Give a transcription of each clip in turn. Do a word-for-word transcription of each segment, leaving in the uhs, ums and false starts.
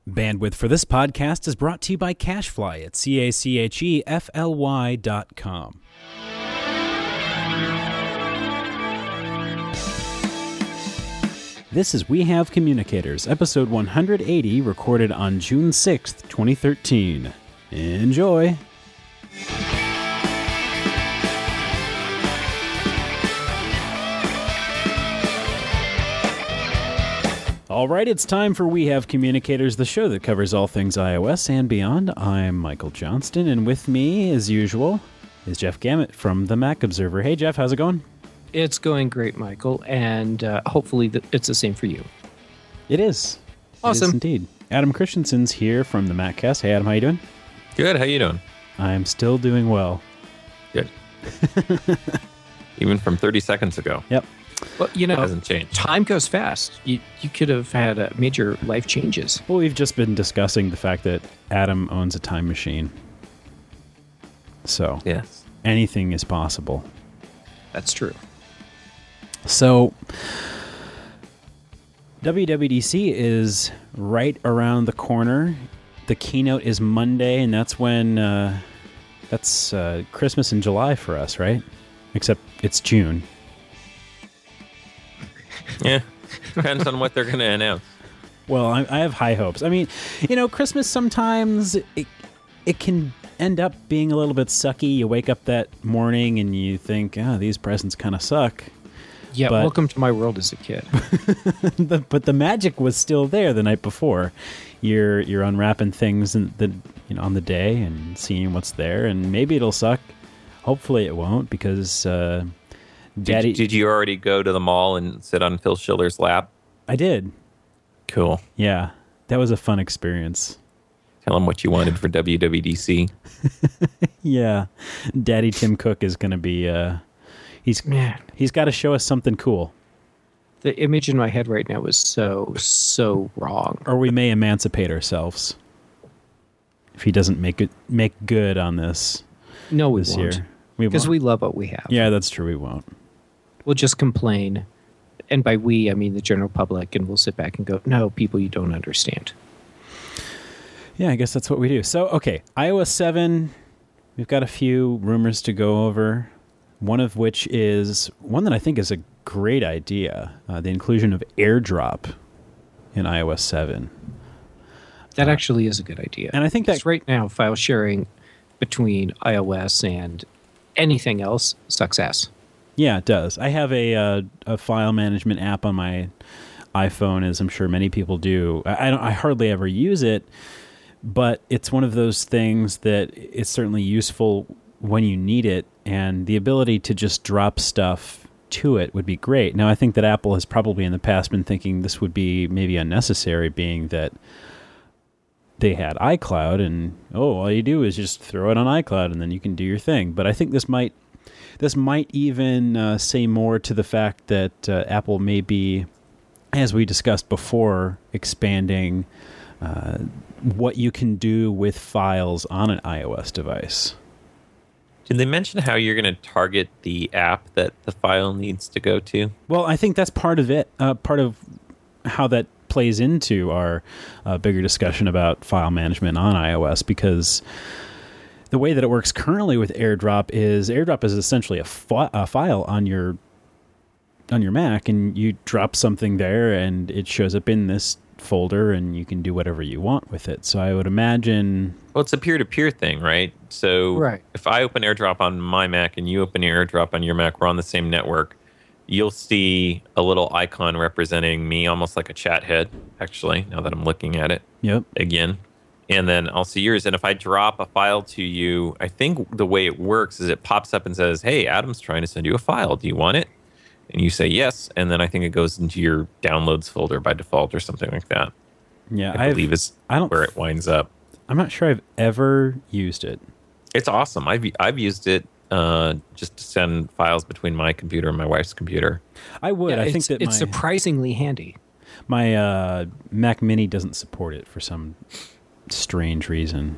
Bandwidth for this podcast is brought to you by CacheFly at C A C H E F L Y dot com. This is We Have Communicators, episode one hundred eighty, recorded on June sixth, twenty thirteen. Enjoy! All right, it's time for We Have Communicators, the show that covers all things iOS and beyond. I'm Michael Johnston, and with me, as usual, is Jeff Gamet from the Mac Observer. Hey, Jeff, how's it going? It's going great, Michael, and uh, hopefully th- it's the same for you. It is. Awesome. It is indeed. Adam Christensen's here from the MacCast. Hey, Adam, how you doing? Good. How you doing? I'm still doing well. Good. Even from thirty seconds ago. Yep. Well, you know, hasn't changed. Time goes fast. You you could have had uh, major life changes. Well, we've just been discussing the fact that Adam owns a time machine. So, yes, anything is possible. That's true. So, W W D C is right around the corner. The keynote is Monday, and that's when uh, that's uh, Christmas in July for us, right? Except it's June. Yeah, depends on what they're going to announce. Well, I, I have high hopes. I mean, you know, Christmas sometimes it, it can end up being a little bit sucky. You wake up that morning and you think, oh, these presents kind of suck. Yeah, but, welcome to my world as a kid. the, but the magic was still there the night before. You're you're unwrapping things in the, you know, on the day and seeing what's there, and maybe it'll suck. Hopefully it won't, because uh, Daddy... Did, did you already go to the mall and sit on Phil Schiller's lap? I did. Cool. Yeah, that was a fun experience. Tell him what you wanted for W W D C. Yeah, Daddy Tim Cook is going to be... Uh, he's Man. He's got to show us something cool. The image in my head right now is so, so wrong. Or we may emancipate ourselves if he doesn't make it make good on this. No, we this won't. year. We Because won't. we love what we have. Yeah, that's true. We won't. We'll just complain. And by we, I mean the general public, and we'll sit back and go, no, people you don't understand. Yeah, I guess that's what we do. So, okay, i O S seven, we've got a few rumors to go over, one of which is one that I think is a great idea, uh, the inclusion of AirDrop in i O S seven. That uh, actually is a good idea. And I think that right now, file sharing between iOS and anything else sucks ass. Yeah, it does. I have a uh, a file management app on my iPhone, as I'm sure many people do. I I, don't, I hardly ever use it, but it's one of those things that it's certainly useful when you need it, and the ability to just drop stuff to it would be great. Now, I think that Apple has probably in the past been thinking this would be maybe unnecessary, being that they had iCloud, and oh, all you do is just throw it on iCloud, and then you can do your thing. But I think this might this might even uh, say more to the fact that uh, Apple may be, as we discussed before, expanding uh, what you can do with files on an iOS device. Did they mention how you're going to target the app that the file needs to go to? Well, I think that's part of it, uh, part of how that plays into our uh, bigger discussion about file management on iOS, because the way that it works currently with AirDrop is AirDrop is essentially a, fi- a file on your on your Mac, and you drop something there and it shows up in this folder and you can do whatever you want with it. So I would imagine... Well, it's a peer-to-peer thing, right? So right. If I open AirDrop on my Mac and you open AirDrop on your Mac, we're on the same network, you'll see a little icon representing me, almost like a chat head, actually, now that I'm looking at it Yep. again. And then I'll see yours. And if I drop a file to you, I think the way it works is it pops up and says, hey, Adam's trying to send you a file. Do you want it? And you say yes. And then I think it goes into your downloads folder by default or something like that. Yeah, I I've, believe is I don't, where it winds up. I'm not sure I've ever used it. It's awesome. I've, I've used it uh, just to send files between my computer and my wife's computer. I would. Yeah, I think it's, that it's my, surprisingly handy. my uh, Mac Mini doesn't support it for some strange reason.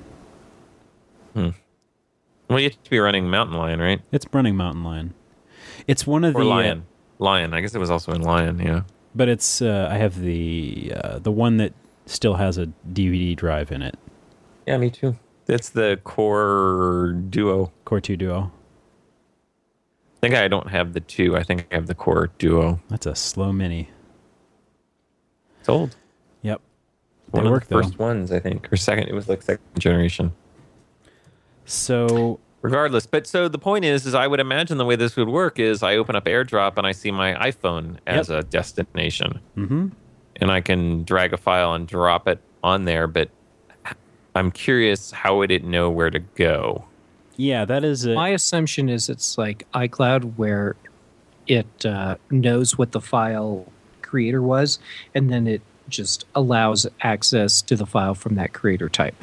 Hmm. Well, you have to be running Mountain Lion, right? It's running Mountain Lion. It's one of or the Lion. Uh, Lion. I guess it was also in Lion, yeah. But it's uh, I have the uh, the one that still has a D V D drive in it. Yeah, me too. It's the Core Duo. Core two Duo. I think I don't have the two. I think I have the Core Duo. That's a slow mini. It's old. Yep. One They of work, the first though. ones, I think, or second. It was like second generation. So Regardless, but so the point is, is I would imagine the way this would work is I open up AirDrop and I see my iPhone as Yep. a destination, mm-hmm. and I can drag a file and drop it on there. But I'm curious, how would it know where to go? yeah, that is a, My assumption is it's like iCloud, where it uh, knows what the file creator was, and then it just allows access to the file from that creator type.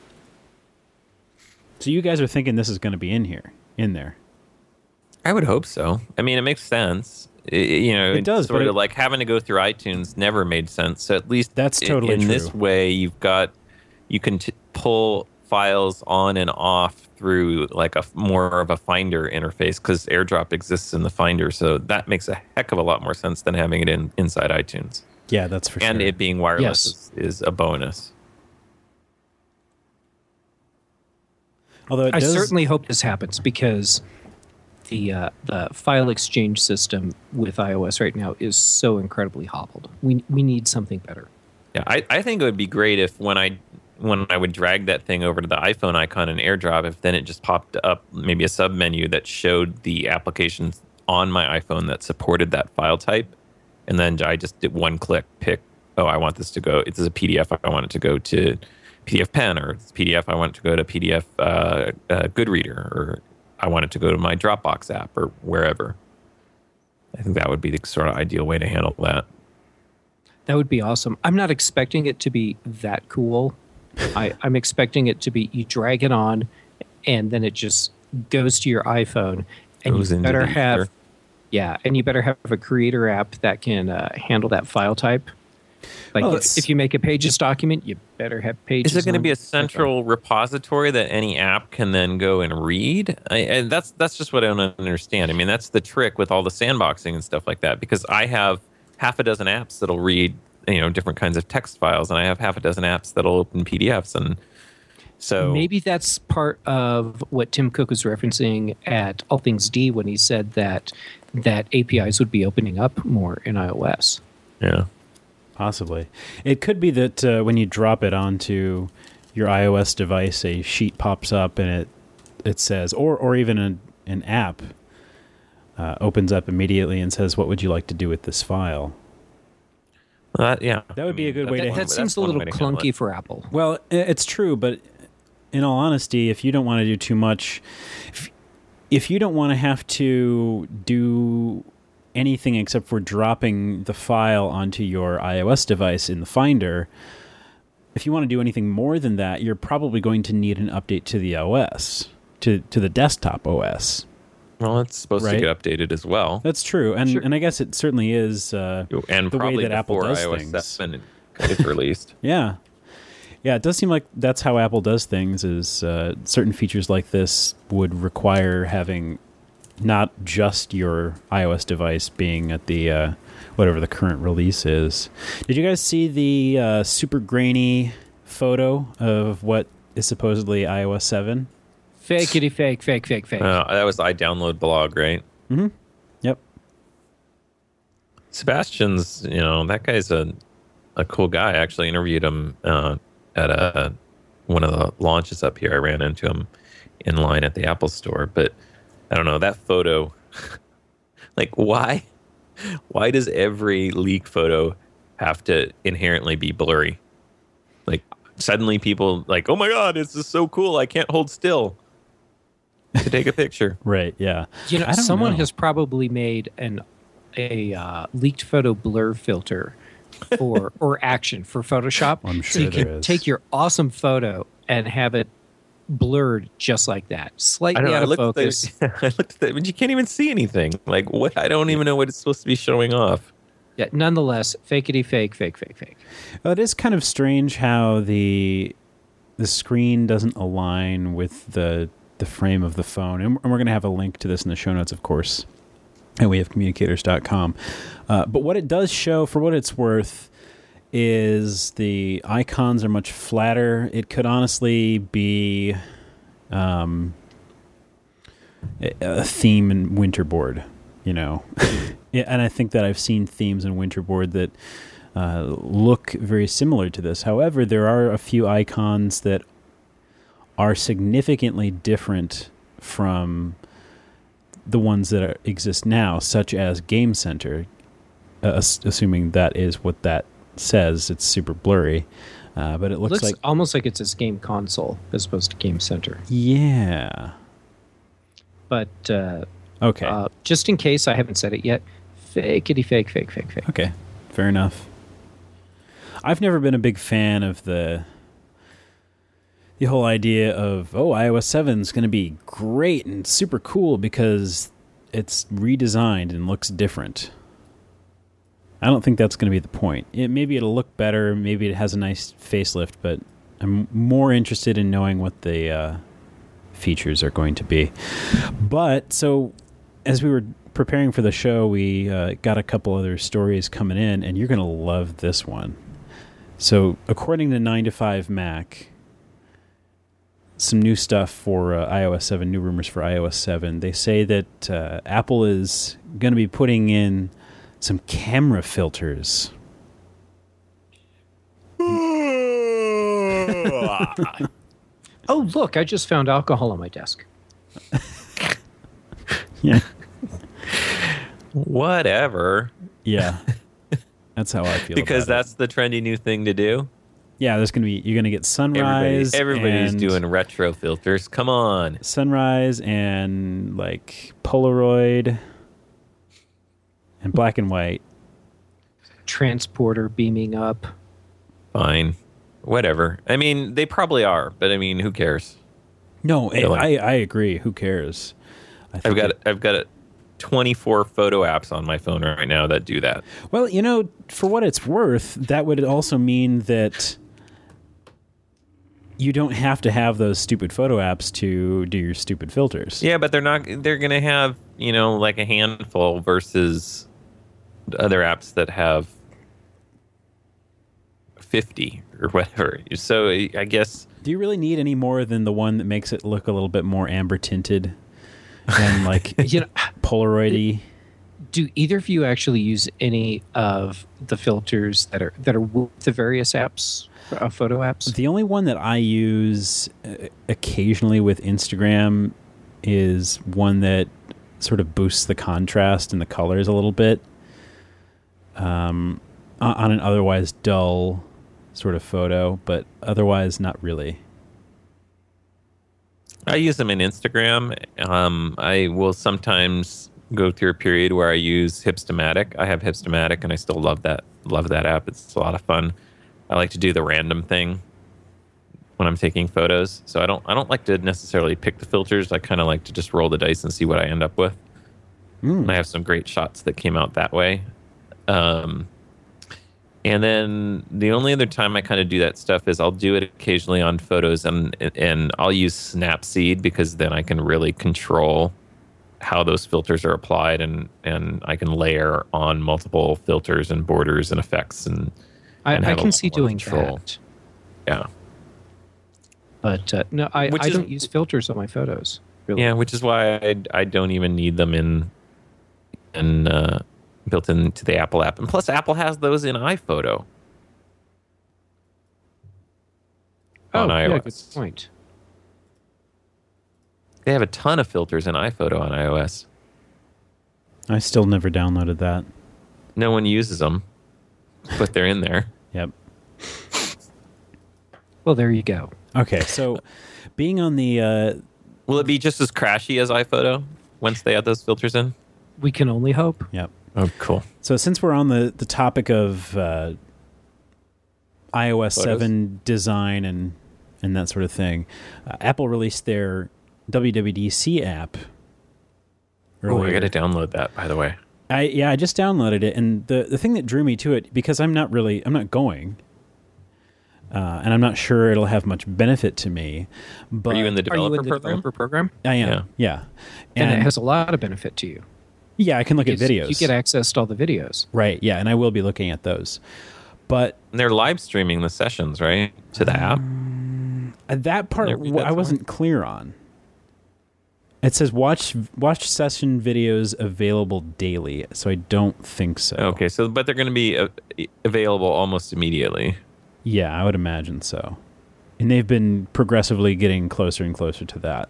so you guys are thinking this is going to be in here, in there. I would hope so. I mean, it makes sense. I- you know, It it's does, Sort but of it- like having to go through iTunes never made sense. So at least That's i- totally in true. this way, you've got you can t- pull files on and off through like a f- more of a Finder interface because AirDrop exists in the Finder. So that makes a heck of a lot more sense than having it in inside iTunes. Yeah, that's for And sure. it being wireless Yes. is, is a bonus. Although it I does, certainly hope this happens, because the uh, the file exchange system with iOS right now is so incredibly hobbled. We we need something better. Yeah, I, I think it would be great if when I when I would drag that thing over to the iPhone icon in AirDrop, if then it just popped up maybe a sub menu that showed the applications on my iPhone that supported that file type, and then I just did one click, pick, oh, I want this to go. It's a P D F. I want it to go to P D F Pen, or it's P D F. I want it to go to P D F uh, uh, Goodreader, or I want it to go to my Dropbox app, or wherever. I think that would be the sort of ideal way to handle that. That would be awesome. I'm not expecting it to be that cool. I, I'm expecting it to be you drag it on, and then it just goes to your iPhone, and Goes you into better the have ether. yeah, and you better have a creator app that can uh, handle that file type. Like Well, if, it's- if you make a Pages document, you better have Pages. Is it going to on be a your iPhone. central repository that any app can then go and read? I, and that's that's just what I don't understand. I mean, that's the trick with all the sandboxing and stuff like that. Because I have half a dozen apps that'll read, you know, different kinds of text files, and I have half a dozen apps that'll open P D Fs, and so Maybe that's part of what Tim Cook was referencing at All Things D when he said that that A P Is would be opening up more in iOS. yeah. Possibly. It could be that uh, when you drop it onto your iOS device, a sheet pops up and it it says, or or even an, an app uh, opens up immediately and says, what would you like to do with this file? Well, that, yeah, That would be a good way that's to one- That that's seems a one little way to handle clunky it. for Apple. Well, i- it's true, but in all honesty, if you don't want to do too much, if, if you don't want to have to do anything except for dropping the file onto your iOS device in the Finder, if you want to do anything more than that, you're probably going to need an update to the O S, to, to the desktop O S. Well, it's supposed Right. to get updated as well, That's true, and Sure. and I guess it certainly is. Uh, and the way probably that Apple before does iOS things. seven is released. Yeah. Yeah, it does seem like that's how Apple does things, is uh, certain features like this would require having not just your iOS device being at the, uh, whatever the current release is. Did you guys see the uh, super grainy photo of what is supposedly iOS seven? Fakety fake, fake, fake, fake. Uh, that was I download blog, right? Mm-hmm. Yep. Sebastian's, you know, that guy's a a cool guy. I actually interviewed him uh, at a one of the launches up here. I ran into him in line at the Apple store, but I don't know, that photo. Like, why? Why does every leak photo have to inherently be blurry? Like, suddenly people like, oh my god, this is so cool! I can't hold still to take a picture. Right, yeah. You know, I don't someone know. has probably made an a uh, leaked photo blur filter for or action for Photoshop. I'm so sure you there can is. take your awesome photo and have it blurred just like that, I slightly don't know. out I of looked focus. At the, I looked at that, but you can't even see anything. Like, what? I don't even know what it's supposed to be showing off. Yeah, nonetheless, fakety fake, fake, fake, fake. Well, it is kind of strange how the the screen doesn't align with the the frame of the phone, and we're going to have a link to this in the show notes, of course, at we have communicators dot com. Uh, but what it does show, for what it's worth, is the icons are much flatter. It could honestly be um, a, a theme in Winterboard, you know. Yeah, and I think that I've seen themes in Winterboard that uh, look very similar to this. However, there are a few icons that are significantly different from the ones that are, exist now, such as Game Center, uh, assuming that is what that says. It's super blurry, uh, but it looks, looks like almost like it says Game Console as opposed to Game Center. Yeah. But uh, okay, uh, just in case I haven't said it yet, fakey fake, fake, fake, fake. Okay, fair enough. I've never been a big fan of the the whole idea of, oh, iOS seven is going to be great and super cool because it's redesigned and looks different. I don't think that's going to be the point. It, maybe it'll look better, maybe it has a nice facelift, but I'm more interested in knowing what the uh, features are going to be. But, so, as we were preparing for the show, we uh, got a couple other stories coming in, and you're going to love this one. So, according to nine to five Mac, some new stuff for uh, iOS seven, new rumors for iOS seven. They say that uh, Apple is going to be putting in some camera filters. Oh, look, I just found alcohol on my desk. Yeah. Whatever. Yeah. That's how I feel Because about that's it. the trendy new thing to do. Yeah, there's going to be, you're going to get sunrise. Everybody, everybody's and doing retro filters. Come on. sunrise and like Polaroid and black and white. Transporter beaming up. Fine. Whatever. I mean, they probably are, but I mean, who cares? No, Really? I, I agree. Who cares? I I've think got it- I've got twenty-four photo apps on my phone right now that do that. Well, you know, for what it's worth, that would also mean that you don't have to have those stupid photo apps to do your stupid filters. Yeah, but they're not. They're going to have, you know, like a handful versus other apps that have fifty or whatever. So I guess. Do you really need any more than the one that makes it look a little bit more amber tinted and like You know, Polaroid-y? do either of you actually use any of the filters that are that are with the various apps, uh, photo apps? The only one that I use uh, occasionally with Instagram is one that sort of boosts the contrast and the colors a little bit um, on on an otherwise dull sort of photo, but otherwise not really. I use them in Instagram. Um, I will sometimes go through a period where I use Hipstamatic. I have Hipstamatic, and I still love that. Love that app. It's a lot of fun. I like to do the random thing when I'm taking photos. So I don't. I don't like to necessarily pick the filters. I kind of like to just roll the dice and see what I end up with. Mm. And I have some great shots that came out that way. Um, and then the only other time I kind of do that stuff is I'll do it occasionally on photos, and and I'll use Snapseed because then I can really control how those filters are applied, and, and I can layer on multiple filters and borders and effects, and, I, and I have a can lot see more doing control. that. Yeah, But uh, no, I, Which I is- don't use filters on my photos. Really. yeah, which is why I I don't even need them in in uh, built into the Apple app, and plus Apple has those in iPhoto Oh, on yeah, iOS. good point. They have a ton of filters in iPhoto on iOS. I still never downloaded that. No one uses them, but they're in there. Yep. Well, there you go. Okay, so being on the uh, Will it be just as crashy as iPhoto once they add those filters in? We can only hope. yep. Oh, cool. So since we're on the, the topic of uh, iOS Photos? seven design and and that sort of thing, uh, Apple released their W W D C app Oh, earlier. I got to download that, by the way. I yeah, I just downloaded it, and the the thing that drew me to it, because I'm not really I'm not going, uh, and I'm not sure it'll have much benefit to me. But Are you in the Are developer you in the program? developer program? I am, Yeah. yeah, And, and it has a lot of benefit to you. yeah, I can look at Because videos. You get access to all the videos. Right, yeah, and I will be looking at those. But And they're live streaming the sessions, right, to the app. That part Did I read w- that I wasn't clear on. It says watch watch session videos available daily, so I don't think so. Okay, so but they're going to be uh, available almost immediately. Yeah, I would imagine so. And they've been progressively getting closer and closer to that.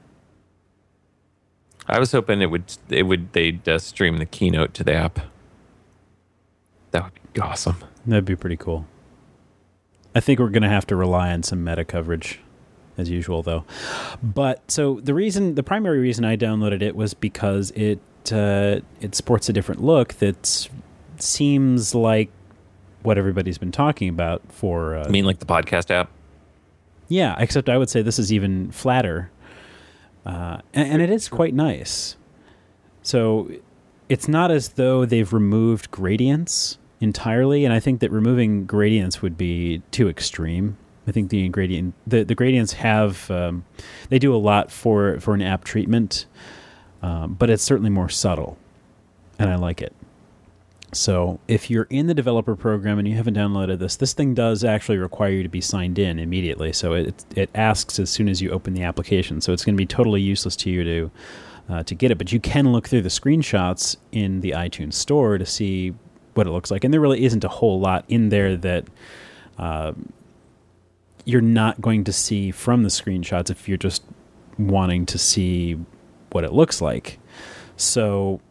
I was hoping it would it would they'd uh, stream the keynote to the app. That would be awesome. That'd be pretty cool. I think we're going to have to rely on some meta coverage, as usual, though. But so the reason, the primary reason I downloaded it was because it uh, it sports a different look that seems like what everybody's been talking about for. Uh, I mean, like the podcast app. Yeah, except I would say this is even flatter, uh, and, and it is quite nice. So it's not as though they've removed gradients entirely, and I think that removing gradients would be too extreme. I think the gradient, the, the gradients have, um, they do a lot for, for an app treatment, um, but it's certainly more subtle, and I like it. So if you're in the developer program and you haven't downloaded this, this thing does actually require you to be signed in immediately. So it it asks as soon as you open the application. So it's going to be totally useless to you to uh, to get it. But you can look through the screenshots in the iTunes store to see what it looks like. And there really isn't a whole lot in there that uh, you're not going to see from the screenshots if you're just wanting to see what it looks like. So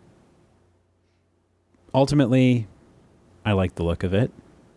ultimately, I like the look of it.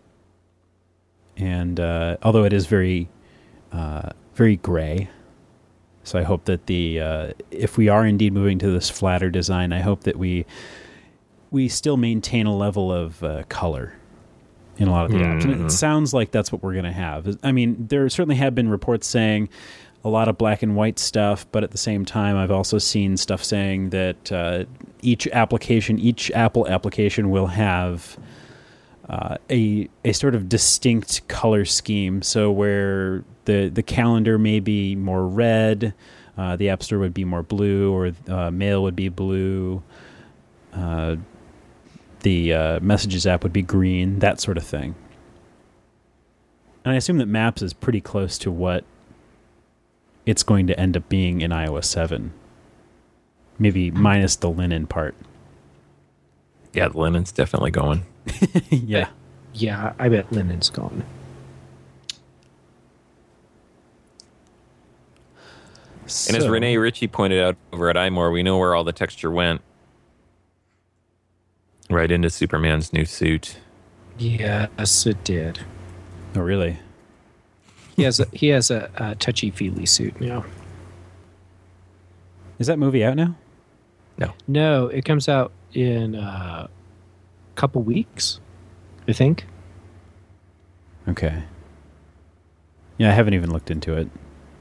And uh, although it is very, uh, very gray, so I hope that the uh, if we are indeed moving to this flatter design, I hope that we we still maintain a level of uh, color in a lot of the mm-hmm. apps. And it sounds like that's what we're going to have. I mean, there certainly have been reports saying a lot of black and white stuff, but at the same time, I've also seen stuff saying that uh, each application, each Apple application will have uh, a a sort of distinct color scheme. So where the the calendar may be more red, uh, the App Store would be more blue, or uh, Mail would be blue. Uh, the uh, Messages app would be green, that sort of thing. And I assume that Maps is pretty close to what it's going to end up being in i O S seven. Maybe minus the linen part. Yeah, the linen's definitely going. Yeah. Yeah, I bet linen's gone. So, and as Renee Ritchie pointed out over at iMore, we know where all the texture went. Right into Superman's new suit. Yes, it did. Oh, really? He has a, he has a, a touchy-feely suit now. Is that movie out now? No. No, it comes out in a couple weeks, I think. Okay. Yeah, I haven't even looked into it.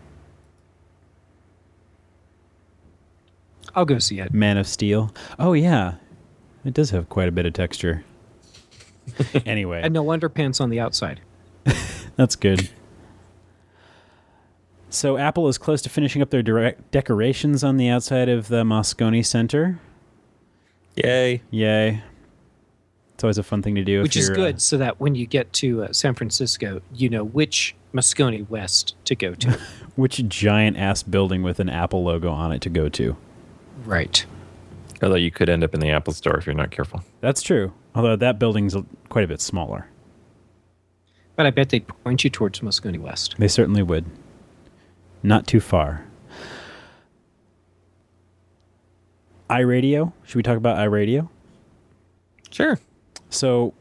I'll go see it. Man of Steel. Oh, yeah. It does have quite a bit of texture. Anyway. And no underpants on the outside. That's good. So Apple is close to finishing up their direct decorations on the outside of the Moscone Center. Yay. Yay. It's always a fun thing to do. Which if is you're, good, uh, so that when you get to uh, San Francisco, you know which Moscone West to go to. Which giant-ass building with an Apple logo on it to go to. Right. Although you could end up in the Apple Store if you're not careful. That's true. Although that building's quite a bit smaller. But I bet they'd point you towards Moscone West. They certainly would. Not too far. iRadio. Should we talk about iRadio? Sure. So,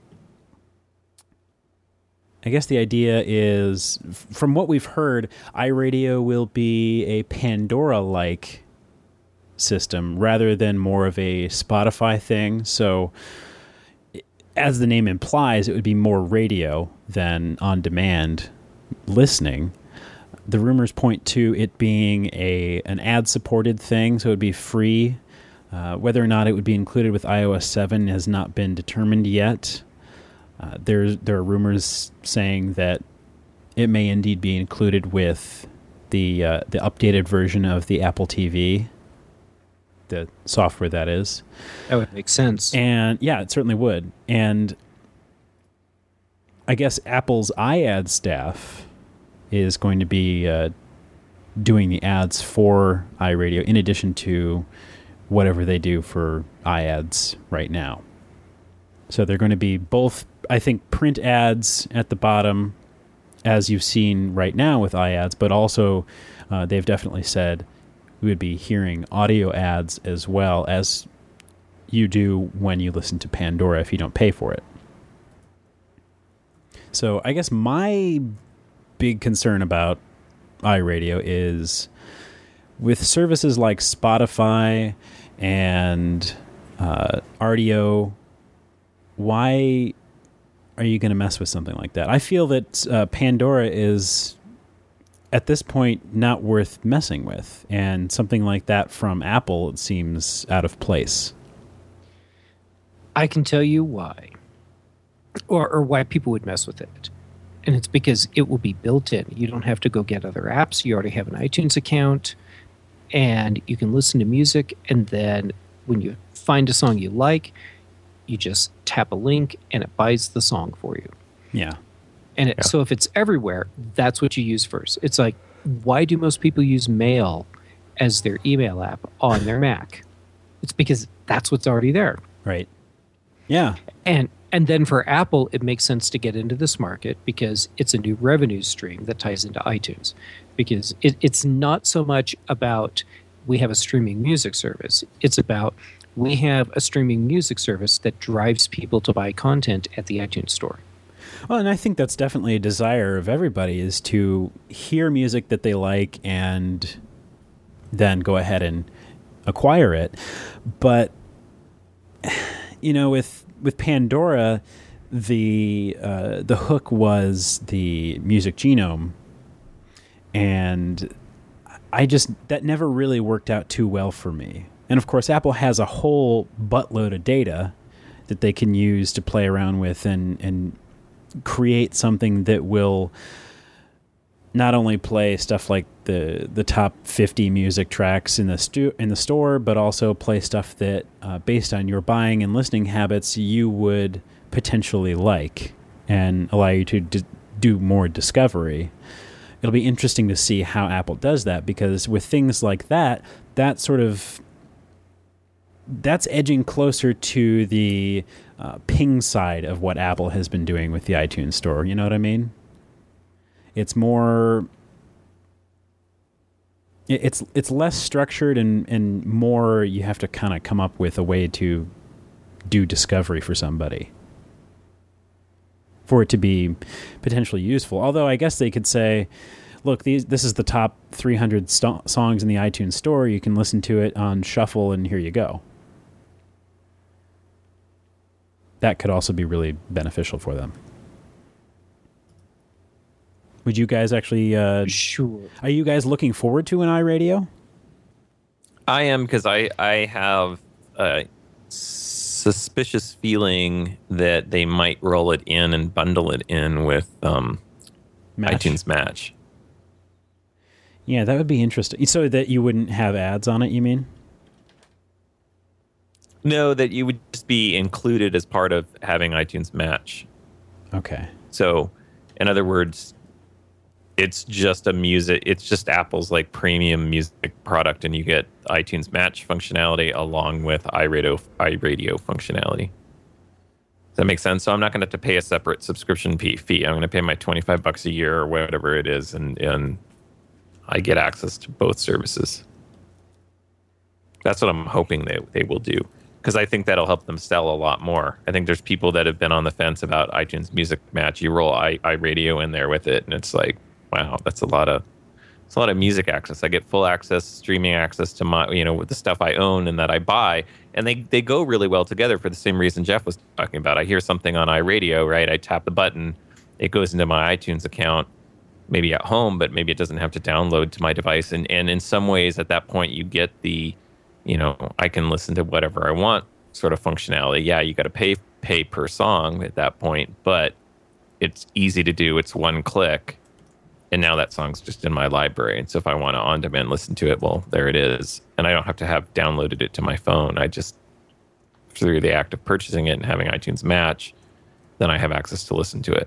I guess the idea is, from what we've heard, iRadio will be a Pandora-like system rather than more of a Spotify thing. So, as the name implies, it would be more radio than on-demand listening. The rumors point to it being a an ad-supported thing, so it would be free. Uh, whether or not it would be included with i O S seven has not been determined yet. Uh, there, there are rumors saying that it may indeed be included with the uh, the updated version of the Apple T V, the software that is. That would make sense. And yeah, it certainly would. And I guess Apple's iAd staff is going to be uh, doing the ads for iRadio in addition to whatever they do for iAds right now. So they're going to be both, I think, print ads at the bottom, as you've seen right now with iAds, but also uh, they've definitely said we would be hearing audio ads as well as you do when you listen to Pandora if you don't pay for it. So I guess my big concern about iRadio is with services like Spotify and uh, Rdio, why are you going to mess with something like that? I feel that uh, Pandora is, at this point, not worth messing with. And something like that from Apple, it seems out of place. I can tell you why. Or, or why people would mess with it. And it's because it will be built in. You don't have to go get other apps. You already have an iTunes account. And you can listen to music. And then when you find a song you like, you just tap a link and it buys the song for you. Yeah. And it, yeah. so if it's everywhere, that's what you use first. It's like, why do most people use Mail as their email app on their Mac? It's because that's what's already there. Right. Yeah. And and then for Apple, it makes sense to get into this market because it's a new revenue stream that ties into iTunes. Because it, it's not so much about we have a streaming music service. It's about we have a streaming music service that drives people to buy content at the iTunes store. Well, and I think that's definitely a desire of everybody is to hear music that they like and then go ahead and acquire it. But, you know, with with Pandora, the uh, the hook was the music genome. And I just, that never really worked out too well for me. And of course, Apple has a whole buttload of data that they can use to play around with and, and create something that will not only play stuff like the the top fifty music tracks in the stu- in the store, but also play stuff that, uh, based on your buying and listening habits, you would potentially like and allow you to d- do more discovery. It'll be interesting to see how Apple does that, because with things like that, that sort of that's edging closer to the uh, ping side of what Apple has been doing with the iTunes Store. You know what I mean? It's more, it's it's less structured and, and more you have to kind of come up with a way to do discovery for somebody for it to be potentially useful. Although I guess they could say, look, these this is the top three hundred st- songs in the iTunes Store. You can listen to it on shuffle, and here you go. That could also be really beneficial for them. Would you guys actually... Uh, sure. Are you guys looking forward to an iRadio? I am, because I, I have a suspicious feeling that they might roll it in and bundle it in with um, Match. iTunes Match. Yeah, that would be interesting. So that you wouldn't have ads on it, you mean? No, that you would just be included as part of having iTunes Match. Okay. So, in other words, it's just a music, it's just Apple's like premium music product, and you get iTunes Match functionality along with iRadio, iRadio functionality. Does that make sense? So I'm not going to have to pay a separate subscription fee. I'm going to pay my twenty-five bucks a year or whatever it is, and, and I get access to both services. That's what I'm hoping they, they will do, because I think that'll help them sell a lot more. I think there's people that have been on the fence about iTunes Music Match. You roll i iRadio in there with it, and it's like, wow, that's a lot of it's a lot of music access. I get full access, streaming access to my, you know, with the stuff I own and that I buy, and they they go really well together for the same reason Jeff was talking about. I hear something on iRadio, right? I tap the button, it goes into my iTunes account, maybe at home, but maybe it doesn't have to download to my device. And and in some ways, at that point, you get the, you know, I can listen to whatever I want sort of functionality. Yeah, you got to pay pay per song at that point, but it's easy to do. It's one click. And now that song's just in my library. And so if I want to on-demand listen to it, well, there it is. And I don't have to have downloaded it to my phone. I just, through the act of purchasing it and having iTunes Match, then I have access to listen to it.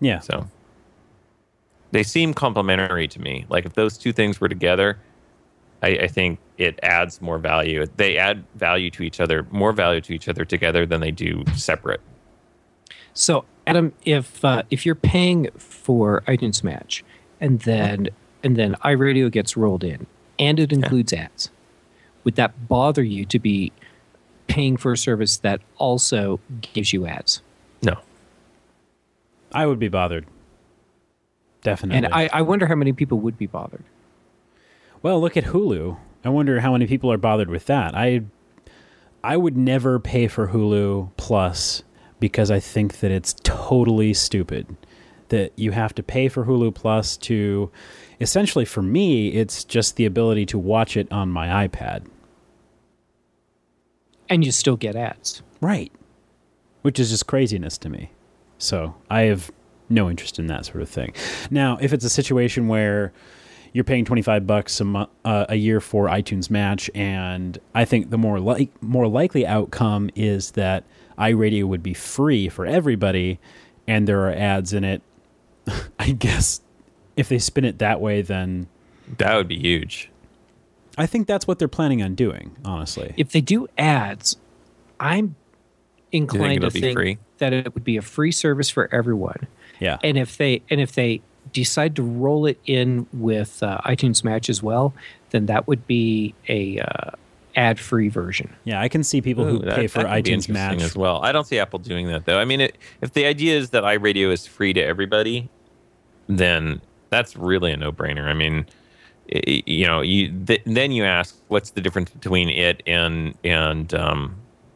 Yeah. So they seem complementary to me. Like if those two things were together, I, I think it adds more value. They add value to each other, more value to each other together than they do separate. So, Adam, if uh, if you're paying for iTunes Match, and then and then iRadio gets rolled in, and it includes yeah. ads, would that bother you to be paying for a service that also gives you ads? No. I would be bothered. Definitely. And I, I wonder how many people would be bothered. Well, look at Hulu. I wonder how many people are bothered with that. I I would never pay for Hulu Plus because I think that it's totally stupid that you have to pay for Hulu Plus to, essentially for me, it's just the ability to watch it on my iPad. And you still get ads. Right. Which is just craziness to me. So I have no interest in that sort of thing. Now, if it's a situation where you're paying twenty-five bucks a, mo- uh, a year for iTunes Match, and I think the more li- more likely outcome is that iRadio would be free for everybody, and there are ads in it. I guess if they spin it that way, then that would be huge. I think that's what they're planning on doing, honestly. If they do ads, I'm inclined think to be think free? that it would be a free service for everyone. Yeah. And if they and if they decide to roll it in with uh, iTunes Match as well, then that would be a uh, ad-free version. Yeah, I can see people who Ooh, that, pay for that could be iTunes interesting Match as well. I don't see Apple doing that though. I mean, it, if the idea is that iRadio is free to everybody, then that's really a no-brainer. I mean, it, you know, you th- then you ask, what's the difference between it and and um,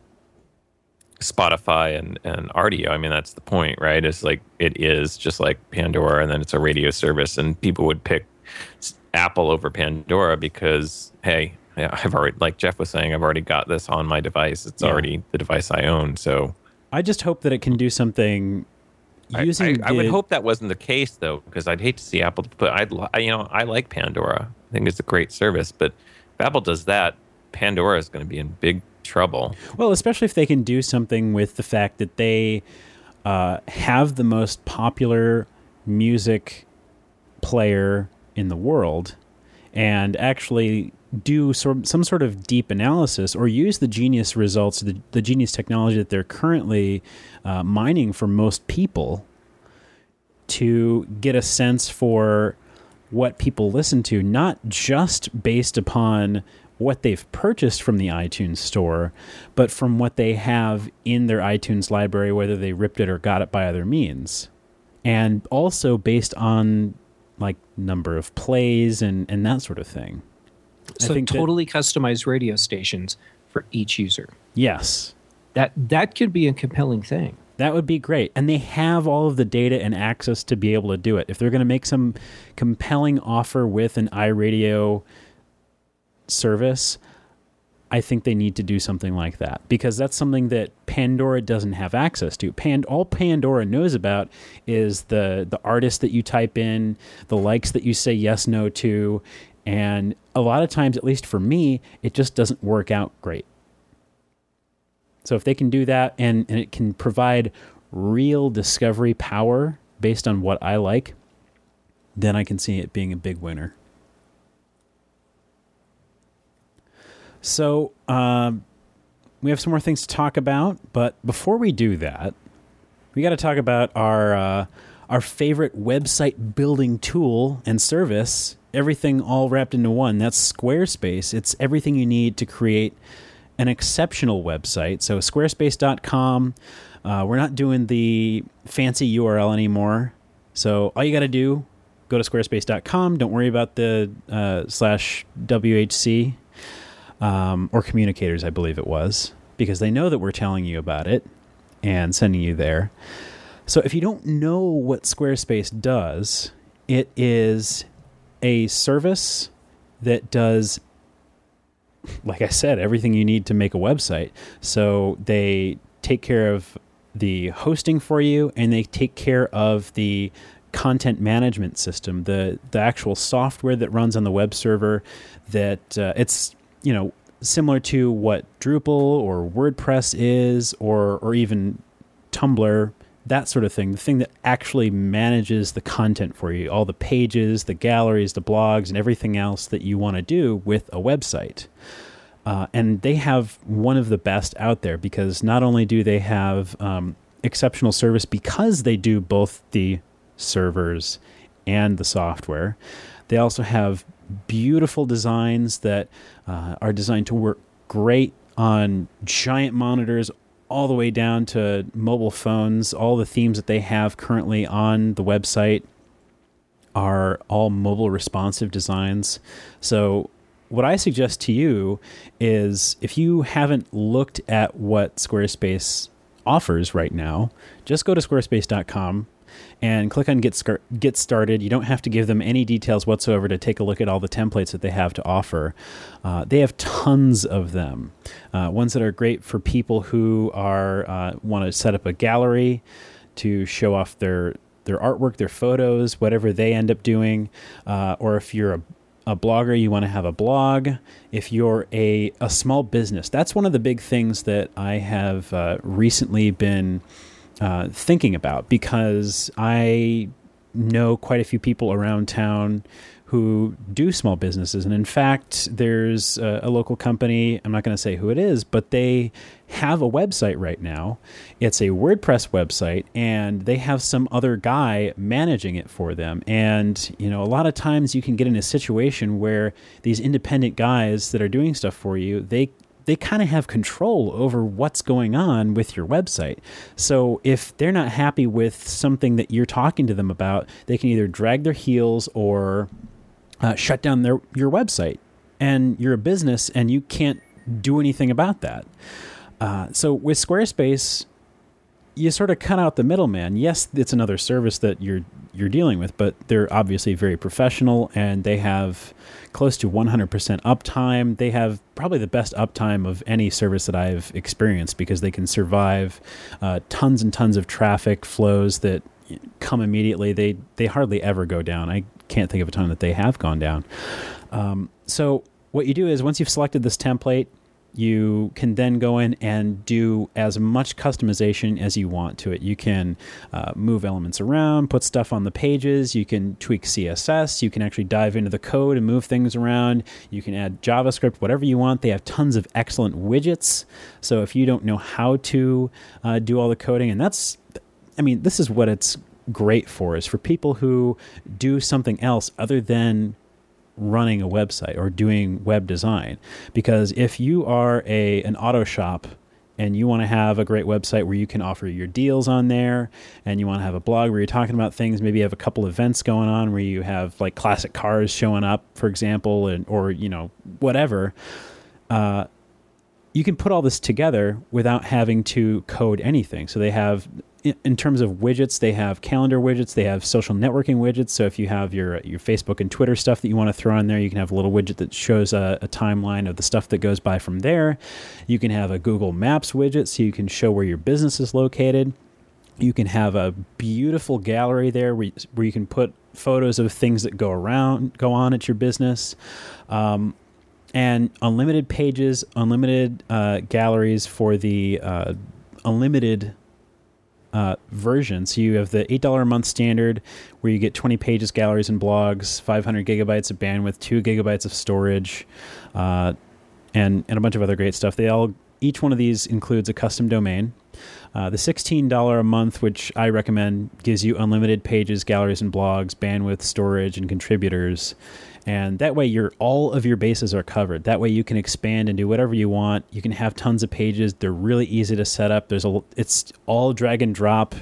Spotify and, and Rdio? I mean, that's the point, right? It's like it is just like Pandora, and then it's a radio service, and people would pick Apple over Pandora because, hey, I've already, like Jeff was saying, I've already got this on my device. It's yeah. already the device I own. So I just hope that it can do something. Using I, I, I would hope that wasn't the case, though, because I'd hate to see Apple put. I'd, you know, I like Pandora. I think it's a great service, but if Apple does that, Pandora is going to be in big trouble. Well, especially if they can do something with the fact that they uh, have the most popular music player in the world, and actually do some, some sort of deep analysis or use the Genius results, the, the Genius technology that they're currently uh, mining for most people to get a sense for what people listen to, not just based upon what they've purchased from the iTunes store, but from what they have in their iTunes library, whether they ripped it or got it by other means. And also based on like number of plays and, and that sort of thing. So totally that, customized radio stations for each user. Yes. That that could be a compelling thing. That would be great. And they have all of the data and access to be able to do it. If they're going to make some compelling offer with an iRadio service, I think they need to do something like that, because that's something that Pandora doesn't have access to. Pand- all Pandora knows about is the, the artist that you type in, the likes that you say yes, no to, and a lot of times, at least for me, it just doesn't work out great. So if they can do that and, and it can provide real discovery power based on what I like, then I can see it being a big winner. So um, we have some more things to talk about, but before we do that, we got to talk about our uh, our favorite website building tool and service, everything all wrapped into one. That's Squarespace. It's everything you need to create an exceptional website. So squarespace dot com. Uh, we're not doing the fancy U R L anymore. So all you got to do, go to squarespace dot com. Don't worry about the uh, slash W H C. Um, or communicators, I believe it was, because they know that we're telling you about it and sending you there. So if you don't know what Squarespace does, it is a service that does, like I said, everything you need to make a website. So they take care of the hosting for you, and they take care of the content management system, the the actual software that runs on the web server. That uh, it's you know, similar to what Drupal or WordPress is, or or even Tumblr, that sort of thing, the thing that actually manages the content for you, all the pages, the galleries, the blogs, and everything else that you want to do with a website. Uh, and they have one of the best out there, because not only do they have um, exceptional service because they do both the servers and the software, they also have beautiful designs that uh, are designed to work great on giant monitors all the way down to mobile phones. All the themes that they have currently on the website are all mobile responsive designs. So what I suggest to you is, if you haven't looked at what Squarespace offers right now, just go to squarespace dot com and click on get, scar- get started. You don't have to give them any details whatsoever to take a look at all the templates that they have to offer. Uh, they have tons of them, uh, ones that are great for people who are uh, want to set up a gallery to show off their their artwork, their photos, whatever they end up doing, uh, or if you're a a blogger, you want to have a blog. If you're a, a small business, that's one of the big things that I have uh, recently been uh, thinking about, because I know quite a few people around town who do small businesses. And in fact, there's a, a local company, I'm not going to say who it is, but they have a website right now. It's a WordPress website, and they have some other guy managing it for them. And, you know, a lot of times you can get in a situation where these independent guys that are doing stuff for you, they they kind of have control over what's going on with your website. So if they're not happy with something that you're talking to them about, they can either drag their heels or uh, shut down their your website. And you're a business and you can't do anything about that. Uh, so with Squarespace, you sort of cut out the middleman. Yes, it's another service that you're you're dealing with, but they're obviously very professional, and they have close to one hundred percent uptime. They have probably the best uptime of any service that I've experienced, because they can survive uh, tons and tons of traffic flows that come immediately. They they hardly ever go down. I can't think of a time that they have gone down. Um, so what you do is, once you've selected this template, you can then go in and do as much customization as you want to it. You can uh, move elements around, put stuff on the pages. You can tweak C S S. You can actually dive into the code and move things around. You can add JavaScript, whatever you want. They have tons of excellent widgets. So if you don't know how to uh, do all the coding, and that's, I mean, this is what it's great for, is for people who do something else other than running a website or doing web design. Because if you are a an auto shop and you want to have a great website where you can offer your deals on there, and you want to have a blog where you're talking about things, maybe you have a couple events going on where you have like classic cars showing up, for example, and or you know whatever, uh, you can put all this together without having to code anything. So they have, in terms of widgets, they have calendar widgets, they have social networking widgets. So if you have your your Facebook and Twitter stuff that you want to throw on there, you can have a little widget that shows a, a timeline of the stuff that goes by from there. You can have a Google Maps widget so you can show where your business is located. You can have a beautiful gallery there where you, where you can put photos of things that go around, go on at your business. Um, and unlimited pages, unlimited uh, galleries for the uh, unlimited Uh, version. So you have the eight dollars a month standard, where you get twenty pages, galleries, and blogs, five hundred gigabytes of bandwidth, two gigabytes of storage, uh, and and a bunch of other great stuff. They all each one of these includes a custom domain. Uh, the sixteen dollars a month, which I recommend, gives you unlimited pages, galleries, and blogs, bandwidth, storage, and contributors. And that way, your all of your bases are covered. That way, you can expand and do whatever you want. You can have tons of pages. They're really easy to set up. There's a, it's all drag and drop.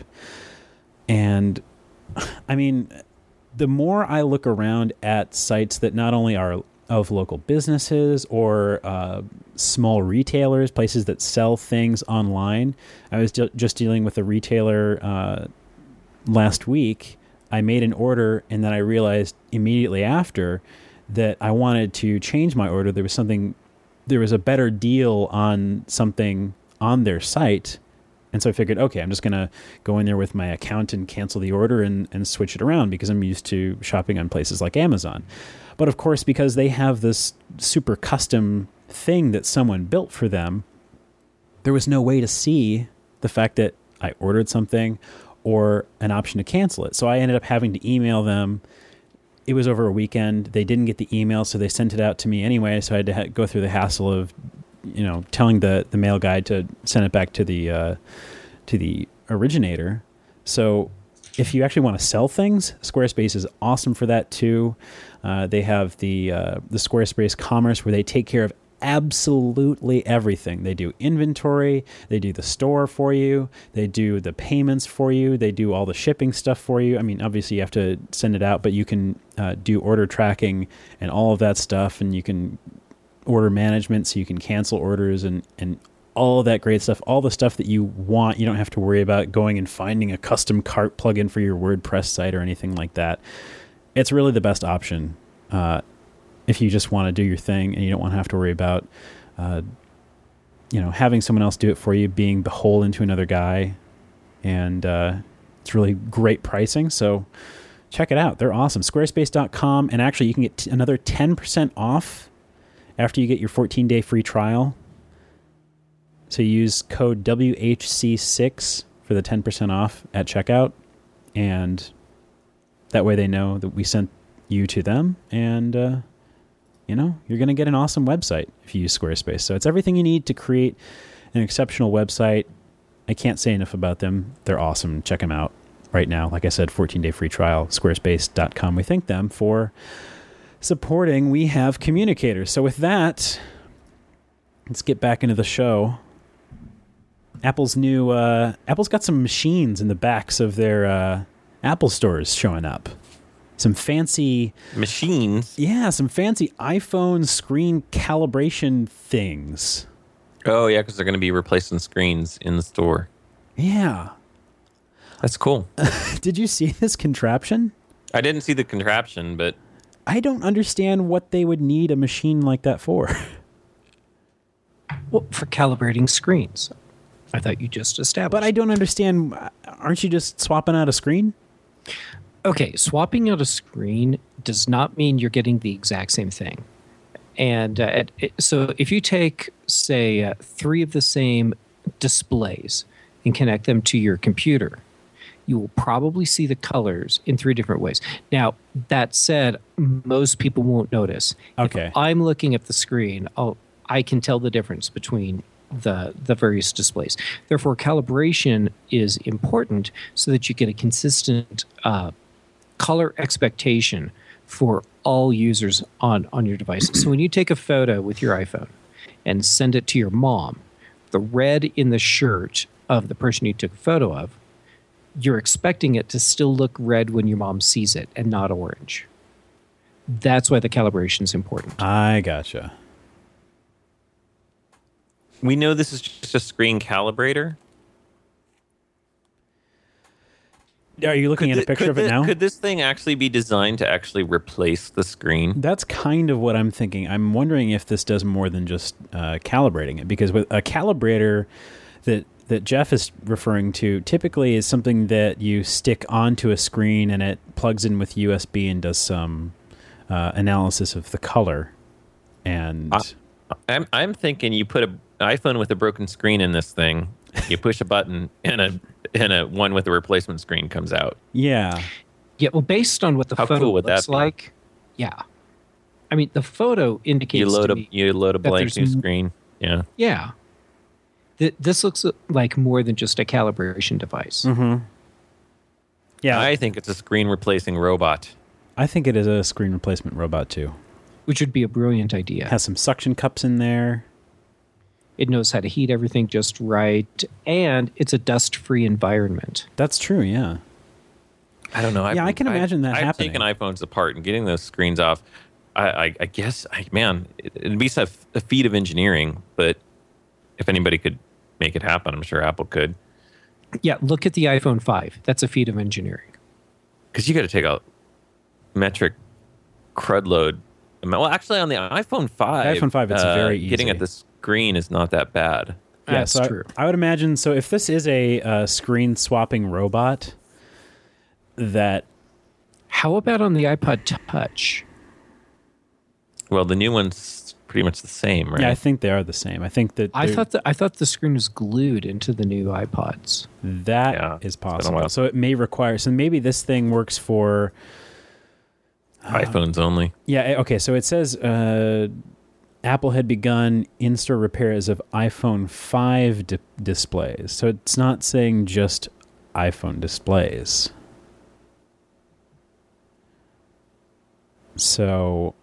And I mean, the more I look around at sites that not only are of local businesses or uh, small retailers, places that sell things online. I was ju- just dealing with a retailer uh, last week. I made an order, and then I realized immediately after that I wanted to change my order. There was something, there was a better deal on something on their site. And so I figured, okay, I'm just going to go in there with my account and cancel the order and, and switch it around, because I'm used to shopping on places like Amazon. But of course, because they have this super custom thing that someone built for them, there was no way to see the fact that I ordered something, or an option to cancel it. So I ended up having to email them. It was over a weekend. They didn't get the email, so they sent it out to me anyway. So I had to ha- go through the hassle of, you know, telling the, the mail guy to send it back to the uh, to the originator. So if you actually want to sell things, Squarespace is awesome for that too. Uh, they have the uh, the Squarespace Commerce where they take care of absolutely everything. They do inventory, they do the store for you, they do the payments for you, they do all the shipping stuff for you. I mean, obviously you have to send it out, but you can uh, do order tracking and all of that stuff, and you can order management, so you can cancel orders and, and all of that great stuff, all the stuff that you want. You don't have to worry about going and finding a custom cart plugin for your WordPress site or anything like that. It's really the best option uh, if you just want to do your thing and you don't want to have to worry about, uh, you know, having someone else do it for you, being beholden to another guy. And uh, it's really great pricing. So check it out. They're awesome. Squarespace dot com. And actually, you can get t- another ten percent off after you get your fourteen-day free trial. So use code W H C six for the ten percent off at checkout. And that way they know that we sent you to them. And, uh, you know, you're going to get an awesome website if you use Squarespace. So it's everything you need to create an exceptional website. I can't say enough about them. They're awesome. Check them out right now. Like I said, fourteen-day free trial, squarespace dot com. We thank them for supporting We Have Communicators. So with that, let's get back into the show. Apple's new, uh, Apple's got some machines in the backs of their uh, Apple stores showing up. Some fancy... Machines? Yeah, some fancy iPhone screen calibration things. Oh, yeah, because they're going to be replacing screens in the store. Yeah. That's cool. Did you see this contraption? I didn't see the contraption, but... I don't understand what they would need a machine like that for. Well, for calibrating screens. I thought you just established. But I don't understand. Aren't you just swapping out a screen? Okay, swapping out a screen does not mean you're getting the exact same thing. And uh, it, it, so if you take, say, uh, three of the same displays and connect them to your computer, you will probably see the colors in three different ways. Now, that said, most people won't notice. Okay. If I'm looking at the screen, I'll, I can tell the difference between the the various displays. Therefore, calibration is important so that you get a consistent uh, color expectation for all users on, on your devices. So when you take a photo with your iPhone and send it to your mom, the red in the shirt of the person you took a photo of, you're expecting it to still look red when your mom sees it and not orange. That's why the calibration is important. I gotcha. We know this is just a screen calibrator. Are you looking could at a picture the, of it the, now? Could this thing actually be designed to actually replace the screen? That's kind of what I'm thinking. I'm wondering if this does more than just uh, calibrating it, because with a calibrator that that Jeff is referring to typically is something that you stick onto a screen and it plugs in with U S B and does some uh, analysis of the color. And I, I'm I'm thinking you put an iPhone with a broken screen in this thing, you push a button, and a and a one with a replacement screen comes out. yeah, Yeah, well, based on what the How photo cool would looks that be? like, yeah. I mean, the photo indicates You load to a me, you load a that blank there's new n- screen. Yeah. yeah. Th- this looks like more than just a calibration device. mm-hmm. yeah. I, I think it's a screen replacing robot. I think it is a screen replacement robot too. Which would be a brilliant idea. It has some suction cups in there. It knows how to heat everything just right, and it's a dust-free environment. That's true. Yeah. I don't know. I've, Yeah, I can imagine that I've happening. taken iPhones apart and getting those screens off. I, I, I guess, I, man, it, it'd be a, a feat of engineering. But if anybody could make it happen, I'm sure Apple could. Yeah, look at the iPhone five. That's a feat of engineering. Because you got to take a metric crud load. Well, actually, on the iPhone five, The iPhone five, it's uh, very getting easy. at the screen is not that bad. Yeah, That's so I- true. I, would imagine. So if this is a uh, screen swapping robot, that How about on the iPod Touch? Well, the new one's pretty much the same, right? Yeah, I think they are the same. I think that I they're- thought that I thought the screen was glued into the new iPods. that Yeah, is it's been a possible. while. So it may require. So maybe this thing works for. iPhones only. Yeah. Okay. So it says uh, Apple had begun in-store repairs of iPhone five di- displays. So it's not saying just iPhone displays. So.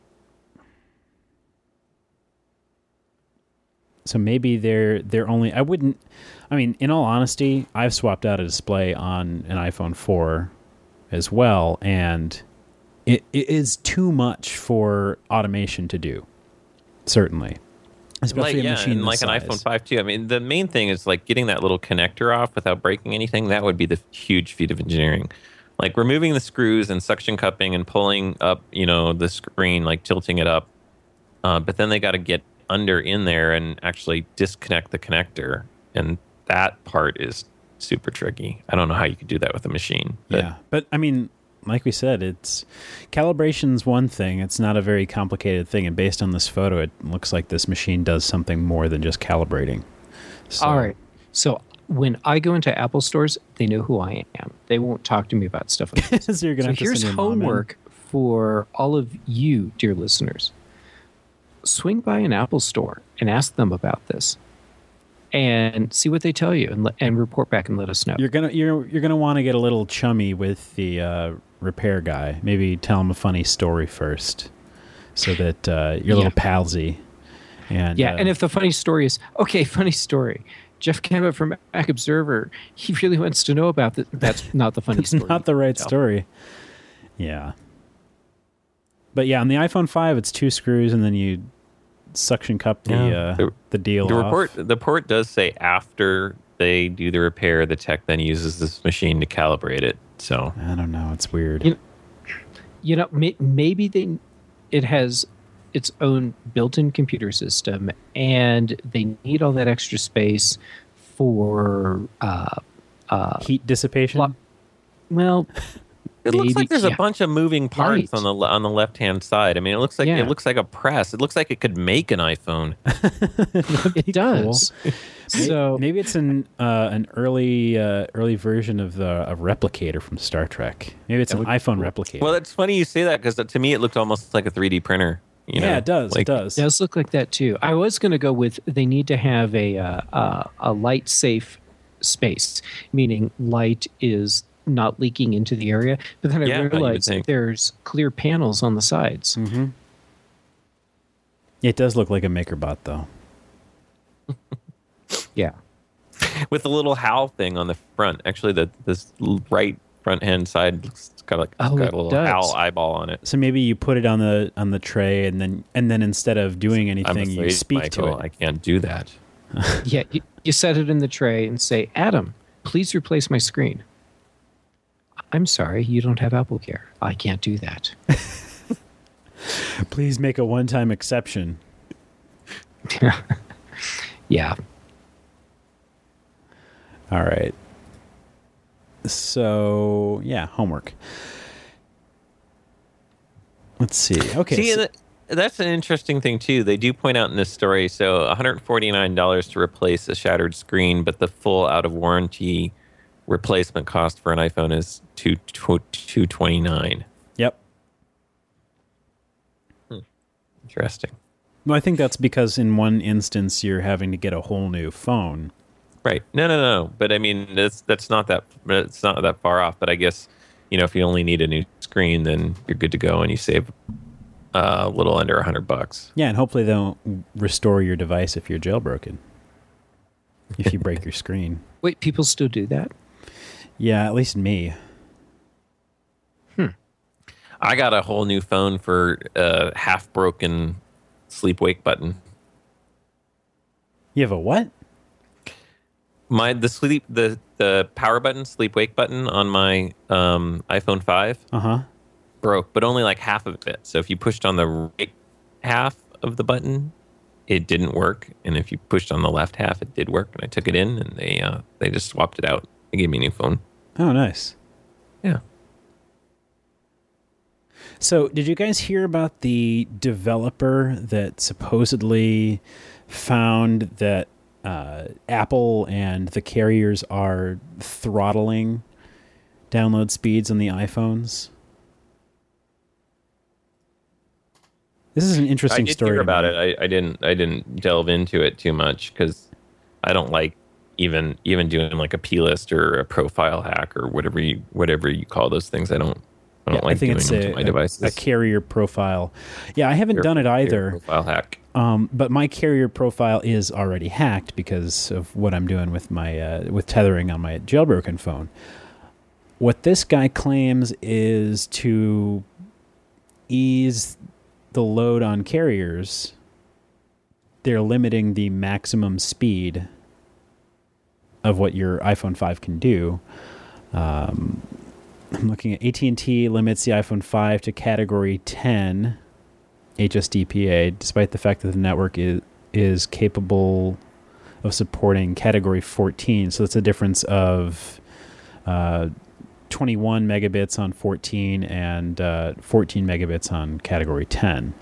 So maybe they're they're only. I wouldn't. I mean, in all honesty, I've swapped out a display on an iPhone four as well, and it, it is too much for automation to do. Certainly, especially like, a yeah, machine and this like an size. iPhone five too. I mean, the main thing is like getting that little connector off without breaking anything. That would be the huge feat of engineering. Like removing the screws and suction cupping and pulling up, you know, the screen, like tilting it up. Uh, but then they got to get under in there and actually disconnect the connector, and that part is super tricky. I don't know how you could do that with a machine. But Yeah, but I mean, like we said, it's calibration's one thing. It's not a very complicated thing, and based on this photo, it looks like this machine does something more than just calibrating. So, All right. So when I go into Apple stores, they know who I am. They won't talk to me about stuff like this. so you're gonna So have to here's send your mom in. homework for all of you, dear listeners. Swing by an Apple store and ask them about this, and see what they tell you, and, le- and report back and let us know. You're gonna you're you're gonna want to get a little chummy with the uh, repair guy. Maybe tell him a funny story first, so that uh, you're a little Yeah. palsy. And Yeah, uh, and if the funny story is okay, funny story. Jeff Campbell from Mac Observer, he really wants to know about that. That's not the funny it's story. not the right Tell. story. Yeah. But yeah, on the iPhone five, it's two screws, and then you suction cup the Yeah. uh, The- the deal the off. report, the report does say after they do the repair, the tech then uses this machine to calibrate it. So I don't know. It's weird. You You know, may, maybe they it has its own built-in computer system, and they need all that extra space for uh, uh, Heat dissipation. Lo- well. it looks Maybe- like there's yeah. a bunch of moving parts Right. on the le- on the left hand side. I mean, it looks like Yeah. it looks like a press. It looks like it could make an iPhone. It does. So Maybe it's an uh, an early uh, early version of the a replicator from Star Trek. Maybe it's That an would be iPhone cool. replicator. Well, it's funny you say that because to me it looked almost like a three D printer. You know? yeah, it does. Like, it does. it does look like that too. I was going to go with they need to have a uh, uh, a light safe space, meaning light is not leaking into the area. But then I Yeah, you would realized think. there's clear panels on the sides. Mm-hmm. It does look like a MakerBot, though. Yeah. with the little H A L thing on the front. Actually, the this l- right front hand side looks it's got like Oh, got it a little does. H A L eyeball on it. So maybe you put it on the on the tray, and then and then instead of doing I'm anything, you afraid, speak Michael, to I it. can't do that. Yeah. You, you set it in the tray and say, Adam, please replace my screen. I'm sorry, you don't have Apple Care. I can't do that. Please make a one-time exception. Yeah. All right. So yeah, homework. Let's see. Okay. See, so- that, that's an interesting thing too. They do point out in this story. So, one hundred forty-nine dollars to replace a shattered screen, but the full out of warranty replacement cost for an iPhone is two two twenty nine. yep. Interesting, Well, I think that's because in one instance you're having to get a whole new phone. right? No, no, no. But I mean, that's that's not that it's not that far off. But I guess you know if you only need a new screen, then you're good to go, and you save uh, a little under a hundred bucks. Yeah, and hopefully they don't restore your device if you're jailbroken. If you break your screen. Wait, people still do that? Yeah, at least me. I got a whole new phone for a half broken sleep wake button. You have a what? My the sleep the the power button, sleep wake button on my um, iPhone five Uh-huh. broke, but only like half of it. So if you pushed on the right half of the button, it didn't work, and if you pushed on the left half, it did work. And I took it in, and they uh, they just swapped it out. They gave me a new phone. Oh, nice. Yeah. So, did you guys hear about the developer that supposedly found that uh, Apple and the carriers are throttling download speeds on the iPhones? This is an interesting I did story hear about me. it. I, I didn't. I didn't delve into it too much because I don't like even even doing like a P list or a profile hack or whatever you whatever you call those things. I don't. I don't Yeah, like I think doing it's them a, to my a- devices. a carrier profile. Yeah, I haven't Carrier- done it carrier either. Profile hack. Um, but my carrier profile is already hacked because of what I'm doing with my uh, with tethering on my jailbroken phone. What this guy claims is to ease the load on carriers. They're limiting the maximum speed of what your iPhone five can do. Um, I'm looking at A T and T limits the iPhone five to Category ten H S D P A, despite the fact that the network is is capable of supporting Category fourteen. So it's a difference of uh, twenty-one megabits on fourteen and uh, fourteen megabits on Category ten.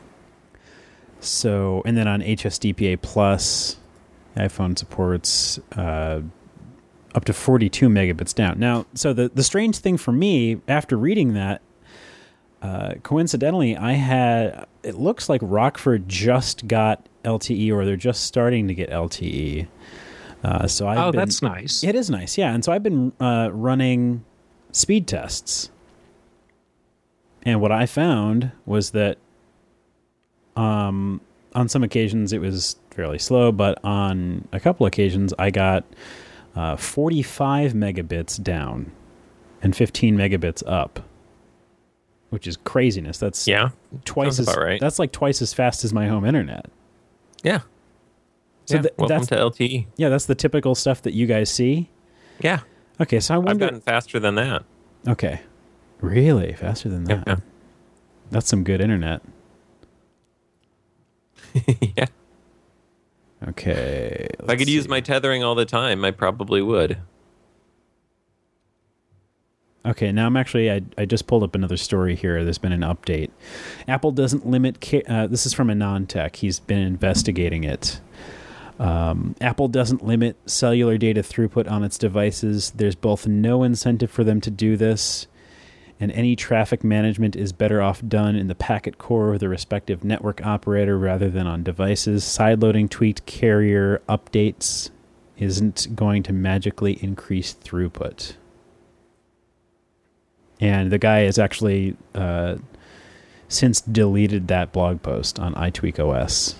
So, and then on H S D P A Plus, iPhone supports uh, up to forty-two megabits down. Now, so the, the strange thing for me, after reading that, uh, coincidentally, I had, it looks like Rockford just got L T E, or they're just starting to get L T E. Uh, so I've oh, been, that's nice. It is nice, yeah. And so I've been uh, running speed tests. And what I found was that um, on some occasions it was fairly slow, but on a couple occasions I got uh, forty-five megabits down and fifteen megabits up, which is craziness. That's Yeah. twice sounds as about right. that's like twice as fast as my home internet. Yeah. So yeah. th- Welcome that's to L T E. yeah, that's the typical stuff that you guys see. Yeah. Okay, so I I've wonder. gotten faster than that. Okay, really faster than that. Yeah. That's some good internet. yeah. Okay, If I could use my tethering all the time, I probably would. Okay, now I'm actually, I, I just pulled up another story here. There's been an update. Apple doesn't limit, ca- uh, this is from a non-tech. He's been investigating it. Um, Apple doesn't limit cellular data throughput on its devices. There's both no incentive for them to do this, and any traffic management is better off done in the packet core of the respective network operator rather than on devices. Sideloading tweaked carrier updates isn't going to magically increase throughput. And the guy has actually uh, since deleted that blog post on iTweakOS.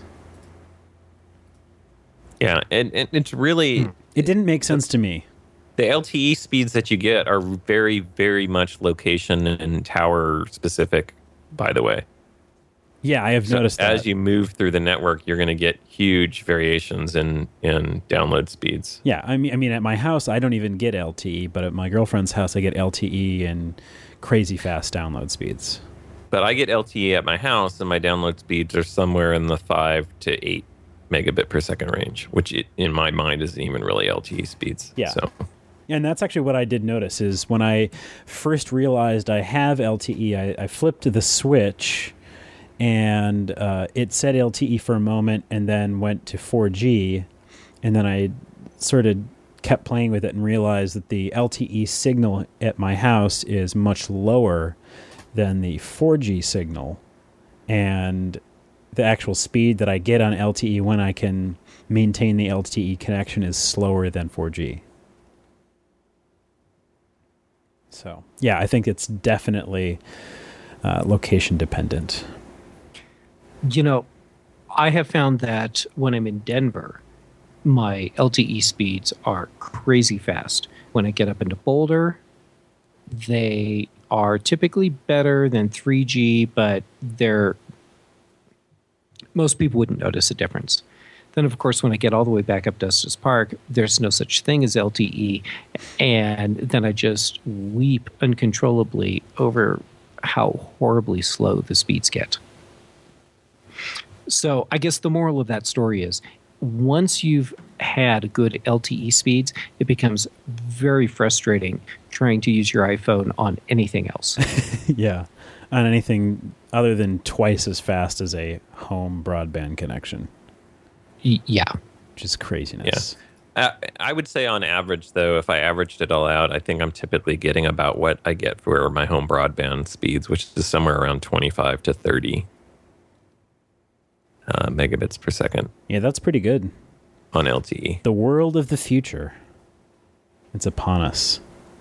Yeah, and, and it's really... It didn't make sense to me. The L T E speeds that you get are very, very much location and tower specific, by the way. Yeah, I have So noticed that. as you move through the network, you're going to get huge variations in, in download speeds. Yeah, I mean, I mean, at my house, I don't even get L T E, but at my girlfriend's house, I get L T E and crazy fast download speeds. But I get L T E at my house, and my download speeds are somewhere in the five to eight megabit per second range, which it, in my mind isn't even really L T E speeds. Yeah. So. And that's actually what I did notice is when I first realized I have L T E, I, I flipped to the switch, and uh, it said L T E for a moment and then went to four G, and then I sort of kept playing with it and realized that the L T E signal at my house is much lower than the four G signal, and the actual speed that I get on L T E when I can maintain the L T E connection is slower than four G. So, yeah, I think it's definitely uh, location dependent. You know, I have found that when I'm in Denver, my L T E speeds are crazy fast. When I get up into Boulder, they are typically better than three G, but they're most people wouldn't notice a difference. Then, of course, when I get all the way back up to Estes Park, there's no such thing as L T E, and then I just weep uncontrollably over how horribly slow the speeds get. So I guess the moral of that story is once you've had good L T E speeds, it becomes very frustrating trying to use your iPhone on anything else. Yeah, on anything other than twice as fast as a home broadband connection. Y- yeah. Which is craziness. Yeah. Uh, I would say on average, though, if I averaged it all out, I think I'm typically getting about what I get for my home broadband speeds, which is somewhere around twenty-five to thirty uh, megabits per second. Yeah, that's pretty good. On L T E. The world of the future. It's upon us.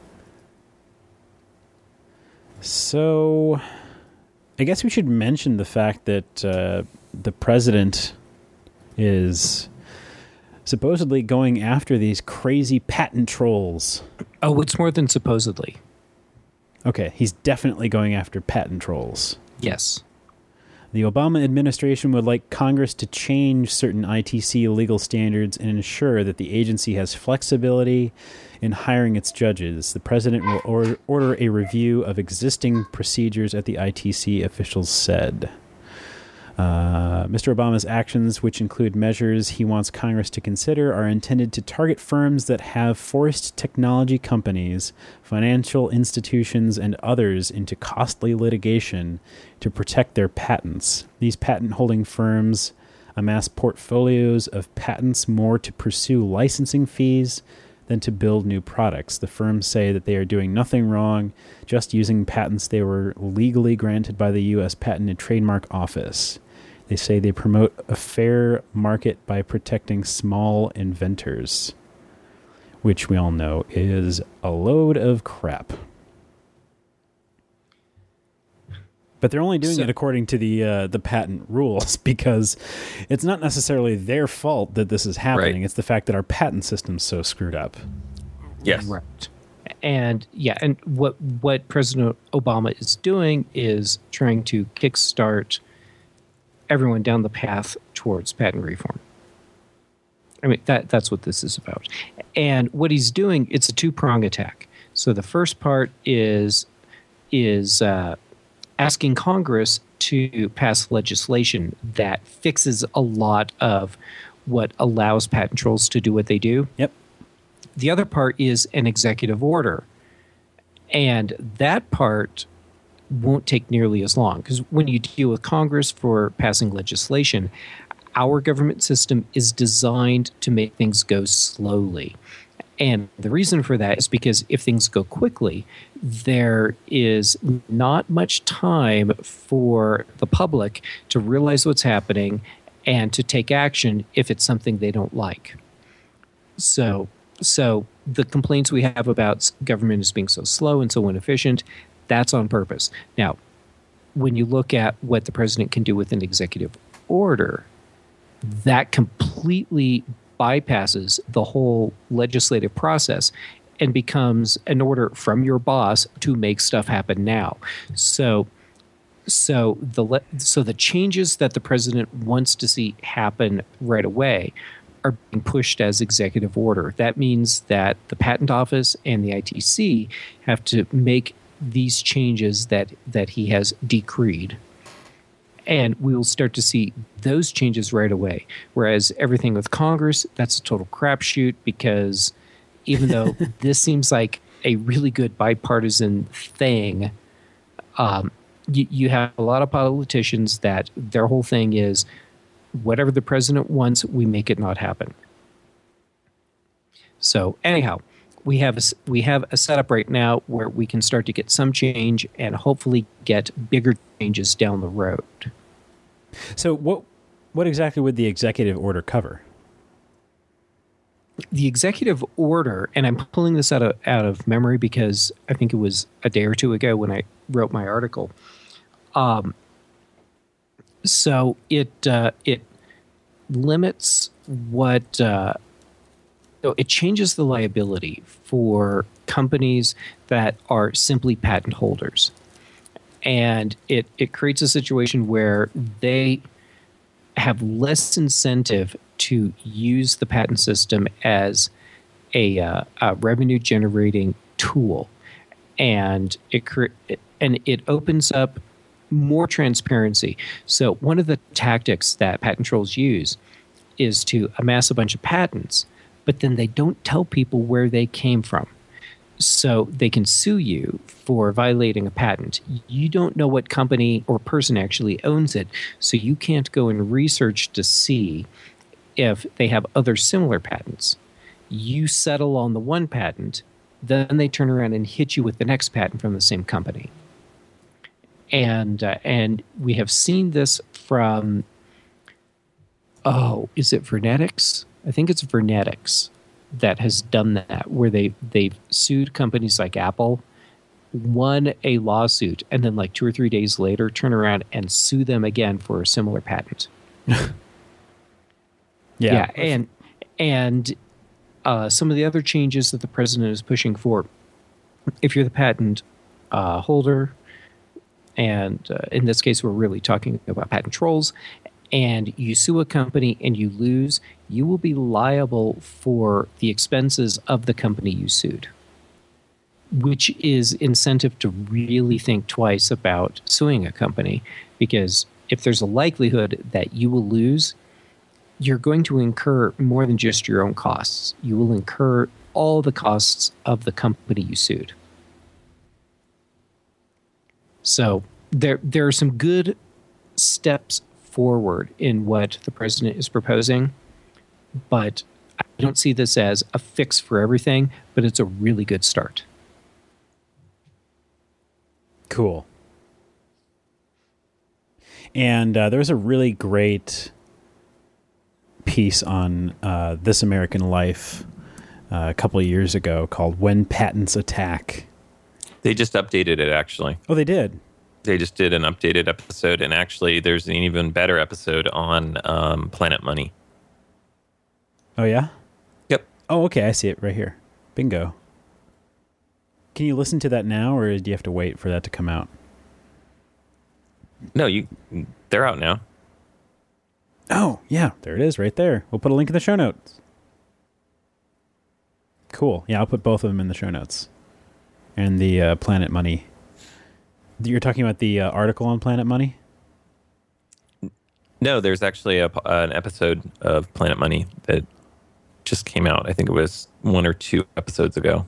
So, I guess we should mention the fact that uh, the president is supposedly going after these crazy patent trolls. Oh, it's more than supposedly. Okay, he's definitely going after patent trolls. Yes. The Obama administration would like Congress to change certain I T C legal standards and ensure that the agency has flexibility in hiring its judges. The president will or- order a review of existing procedures at the I T C, officials said. Uh, Mister Obama's actions, which include measures he wants Congress to consider, are intended to target firms that have forced technology companies, financial institutions, and others into costly litigation to protect their patents. These patent-holding firms amass portfolios of patents more to pursue licensing fees than to build new products. The firms say that they are doing nothing wrong, just using patents they were legally granted by the U S Patent and Trademark Office. They say they promote a fair market by protecting small inventors, which we all know is a load of crap. But they're only doing so, it according to the uh, the patent rules, because it's not necessarily their fault that this is happening. Right. It's the fact that our patent system's so screwed up. Yes. Right. And yeah, and what what President Obama is doing is trying to kickstart everyone down the path towards patent reform. I mean, that that's what this is about. And what he's doing, it's a two-prong attack. So the first part is is uh, asking Congress to pass legislation that fixes a lot of what allows patent trolls to do what they do. Yep. The other part is an executive order. And that part won't take nearly as long, because when you deal with Congress for passing legislation, our government system is designed to make things go slowly. And the reason for that is because if things go quickly, there is not much time for the public to realize what's happening and to take action if it's something they don't like. So, so the complaints we have about government as being so slow and so inefficient, that's on purpose. Now, when you look at what the president can do with an executive order, that completely bypasses the whole legislative process and becomes an order from your boss to make stuff happen now. So, so the le- so the changes that the president wants to see happen right away are being pushed as executive order. That means that the Patent Office and the I T C have to make these changes that that he has decreed. And we will start to see those changes right away. Whereas everything with Congress, that's a total crapshoot, because even though this seems like a really good bipartisan thing, um, you, you have a lot of politicians that their whole thing is whatever the president wants, we make it not happen. So anyhow, we have a, we have a setup right now where we can start to get some change and hopefully get bigger changes down the road. So what what exactly would the executive order cover? The executive order, and I'm pulling this out of out of memory because I think it was a day or two ago when I wrote my article. Um, so it uh, it limits what. Uh, So it changes the liability for companies that are simply patent holders. And it, it creates a situation where they have less incentive to use the patent system as a, uh, a revenue-generating tool. And it cre- and it opens up more transparency. So one of the tactics that patent trolls use is to amass a bunch of patents, but then they don't tell people where they came from. So they can sue you for violating a patent. You don't know what company or person actually owns it, so you can't go and research to see if they have other similar patents. You settle on the one patent, then they turn around and hit you with the next patent from the same company. And uh, and we have seen this from, oh, is it Vernetics? I think it's Vernetics that has done that, where they, they've sued companies like Apple, won a lawsuit, and then like two or three days later turn around and sue them again for a similar patent. yeah. yeah. And, and uh, some of the other changes that the president is pushing for, if you're the patent uh, holder, and uh, in this case, we're really talking about patent trolls, and you sue a company and you lose, you will be liable for the expenses of the company you sued, which is incentive to really think twice about suing a company, because if there's a likelihood that you will lose, you're going to incur more than just your own costs. You will incur all the costs of the company you sued. So there, there are some good steps forward in what the president is proposing, but I don't see this as a fix for everything, but it's a really good start. Cool. And uh, there was a really great piece on uh, This American Life uh, a couple of years ago called When Patents Attack. They just updated it, actually. Oh, they did? They just did an updated episode, and actually there's an even better episode on um, Planet Money. Oh, yeah? Yep. Oh, okay. I see it right here. Bingo. Can you listen to that now, or do you have to wait for that to come out? No, you. They're out now. Oh, yeah. There it is right there. We'll put a link in the show notes. Cool. Yeah, I'll put both of them in the show notes. And the uh, Planet Money. You're talking about the uh, article on Planet Money? No, there's actually a, an episode of Planet Money that just came out. I think it was one or two episodes ago.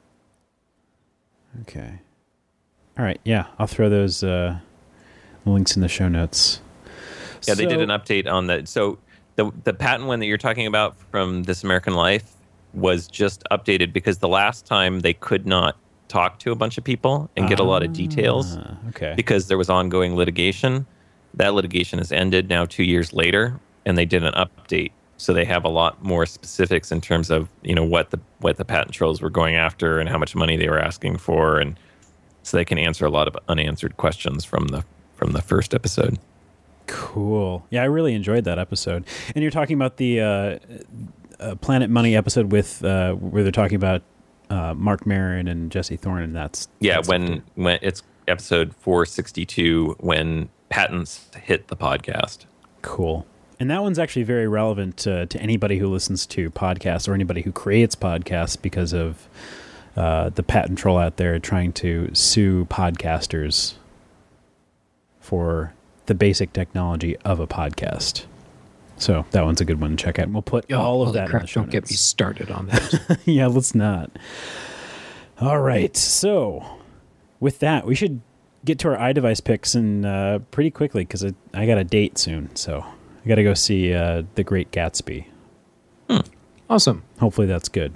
Okay. All right. Yeah, I'll throw those uh, links in the show notes. Yeah, they So- did an update on that. So the the patent one that you're talking about from This American Life was just updated because the last time they could not talk to a bunch of people and get a lot of details Ah, okay. because there was ongoing litigation. That litigation has ended now two years later, and they did an update. So they have a lot more specifics in terms of, you know, what the what the patent trolls were going after and how much money they were asking for, and so they can answer a lot of unanswered questions from the from the first episode. Cool. Yeah, I really enjoyed that episode. And you're talking about the uh, uh, Planet Money episode with uh, where they're talking about uh, Mark Maron and Jesse Thorne, and that's Yeah, that's when when it's episode four sixty-two, when patents hit the podcast. cool. And that one's actually very relevant to, to anybody who listens to podcasts or anybody who creates podcasts because of uh, the patent troll out there trying to sue podcasters for the basic technology of a podcast. So that one's a good one to check out. And we'll put Oh, all of holy that crap, in the show don't get me notes. started on that. Yeah, let's not. All right. So with that, we should get to our iDevice picks and uh, pretty quickly because I, I got a date soon. So I got to go see uh, The Great Gatsby. Awesome. Hopefully that's good.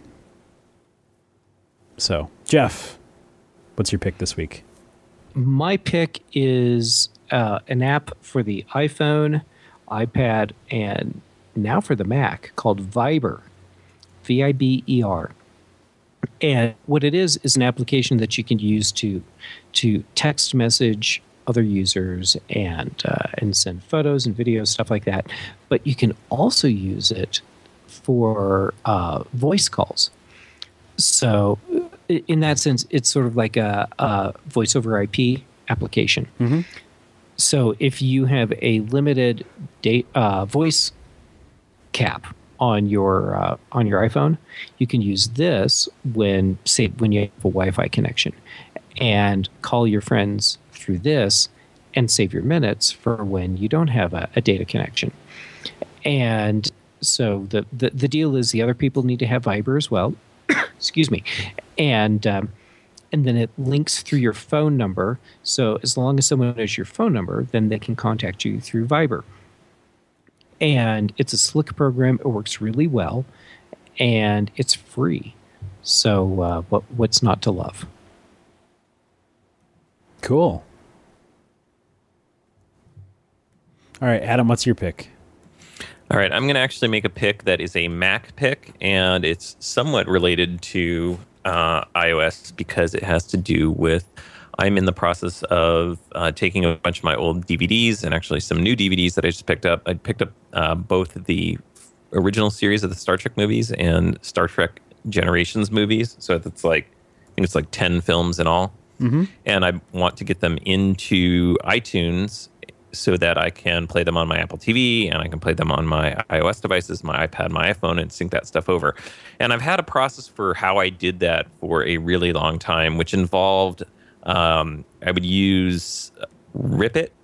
So, Jeff, what's your pick this week? My pick is uh, an app for the iPhone, iPad, and now for the Mac called Viber, V I B E R. And what it is is an application that you can use to to text message other users and uh, and send photos and videos, stuff like that. But you can also use it for uh, voice calls. So, i- in that sense, it's sort of like a, a voice over I P application. Mm-hmm. So, if you have a limited date uh, voice cap on your uh, on your iPhone, you can use this when say when you have a Wi-Fi connection, and call your friends through this, and save your minutes for when you don't have a, a data connection. And so the, the the deal is the other people need to have Viber as well. excuse me, and um, and then it links through your phone number. So as long as someone knows your phone number, then they can contact you through Viber. And it's a slick program. It works really well, and it's free. So uh, what what's not to love? Cool. All right, Adam, what's your pick? All right, I'm going to actually make a pick that is a Mac pick, and it's somewhat related to uh, iOS because it has to do with. I'm in the process of uh, taking a bunch of my old D V Ds and actually some new D V Ds that I just picked up. I picked up uh, both the original series of the Star Trek movies and Star Trek Generations movies. So it's like, I think it's like ten films in all. Mm-hmm. And I want to get them into iTunes so that I can play them on my Apple T V and I can play them on my iOS devices, my iPad, my iPhone, and sync that stuff over. And I've had a process for how I did that for a really long time, which involved Um, I would use Rip It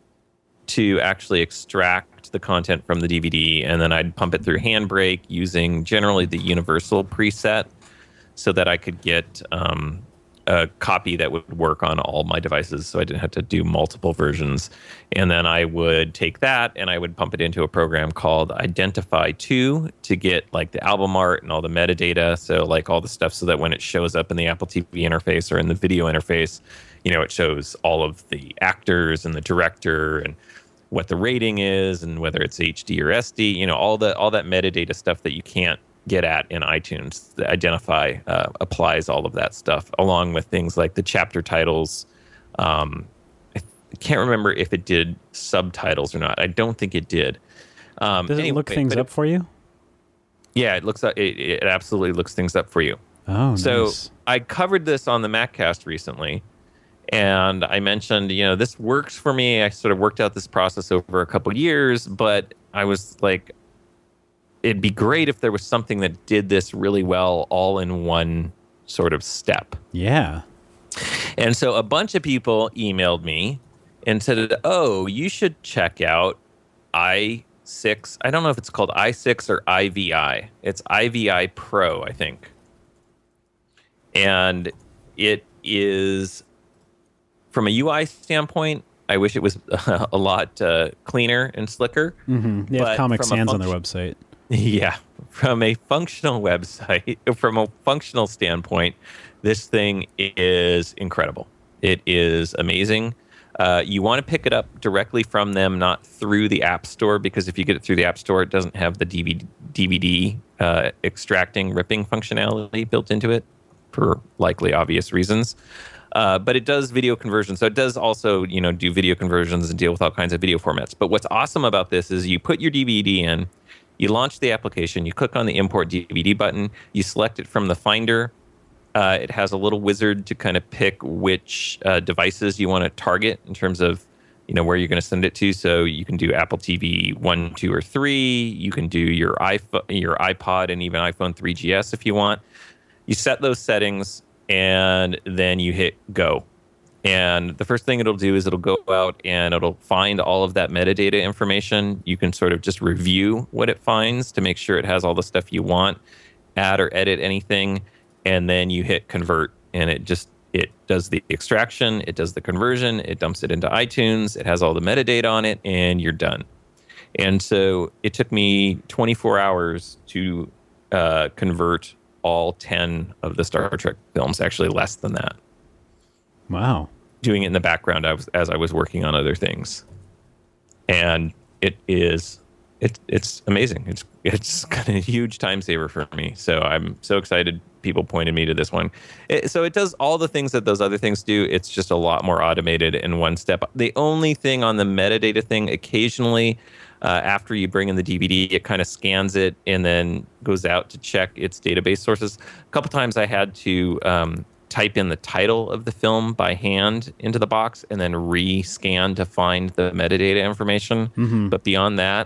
to actually extract the content from the D V D, and then I'd pump it through Handbrake using generally the Universal preset so that I could get um, a copy that would work on all my devices so I didn't have to do multiple versions. And then I would take that and I would pump it into a program called Identify two to get like the album art and all the metadata. So like all the stuff so that when it shows up in the Apple T V interface or in the video interface, you know, it shows all of the actors and the director and what the rating is and whether it's H D or S D, you know, all the all that metadata stuff that you can't get at in iTunes. The Identify uh, applies all of that stuff along with things like the chapter titles. Um, I can't remember if it did subtitles or not. I don't think it did. Um, Does it anyway, look things it, up for you? Yeah, it looks. It, it absolutely looks things up for you. Oh, so nice. I covered this on the MacCast recently, and I mentioned, you know, this works for me. I sort of worked out this process over a couple years, but I was like, it'd be great if there was something that did this really well all in one sort of step. Yeah. And so a bunch of people emailed me and said, oh, you should check out i six. I don't know if it's called i six or I V I. It's I V I Pro, I think. And it is, from a U I standpoint, I wish it was a lot uh, cleaner and slicker. Mm-hmm. They have Comic Sans func- on their website. Yeah, from a functional website, from a functional standpoint, this thing is incredible. It is amazing. Uh, you want to pick it up directly from them, not through the App Store, because if you get it through the App Store, it doesn't have the D V D, D V D uh, extracting, ripping functionality built into it for likely obvious reasons. Uh, but it does video conversion. So it does also, you know, do video conversions and deal with all kinds of video formats. But what's awesome about this is you put your D V D in, you launch the application, you click on the import D V D button, you select it from the Finder. Uh, it has a little wizard to kind of pick which uh, devices you want to target in terms of, you know, where you're going to send it to. So you can do Apple T V one, two, or three. You can do your iPhone, your iPod, and even iPhone three G S if you want. You set those settings, and then you hit go. And the first thing it'll do is it'll go out and it'll find all of that metadata information. You can sort of just review what it finds to make sure it has all the stuff you want, add or edit anything, and then you hit convert, and it just it does the extraction, it does the conversion, it dumps it into iTunes, it has all the metadata on it, and you're done. And so it took me twenty-four hours to uh, convert all ten of the Star Trek films, actually less than that. Wow. Doing it in the background I was, as I was working on other things. And it is, it, it's amazing. It's it's kind of a huge time saver for me. So I'm so excited people pointed me to this one. It, so it does all the things that those other things do. It's just a lot more automated in one step. The only thing on the metadata thing, occasionally, uh, after you bring in the D V D, it kind of scans it and then goes out to check its database sources. A couple times I had to um, type in the title of the film by hand into the box and then re-scan to find the metadata information. Mm-hmm. But beyond that,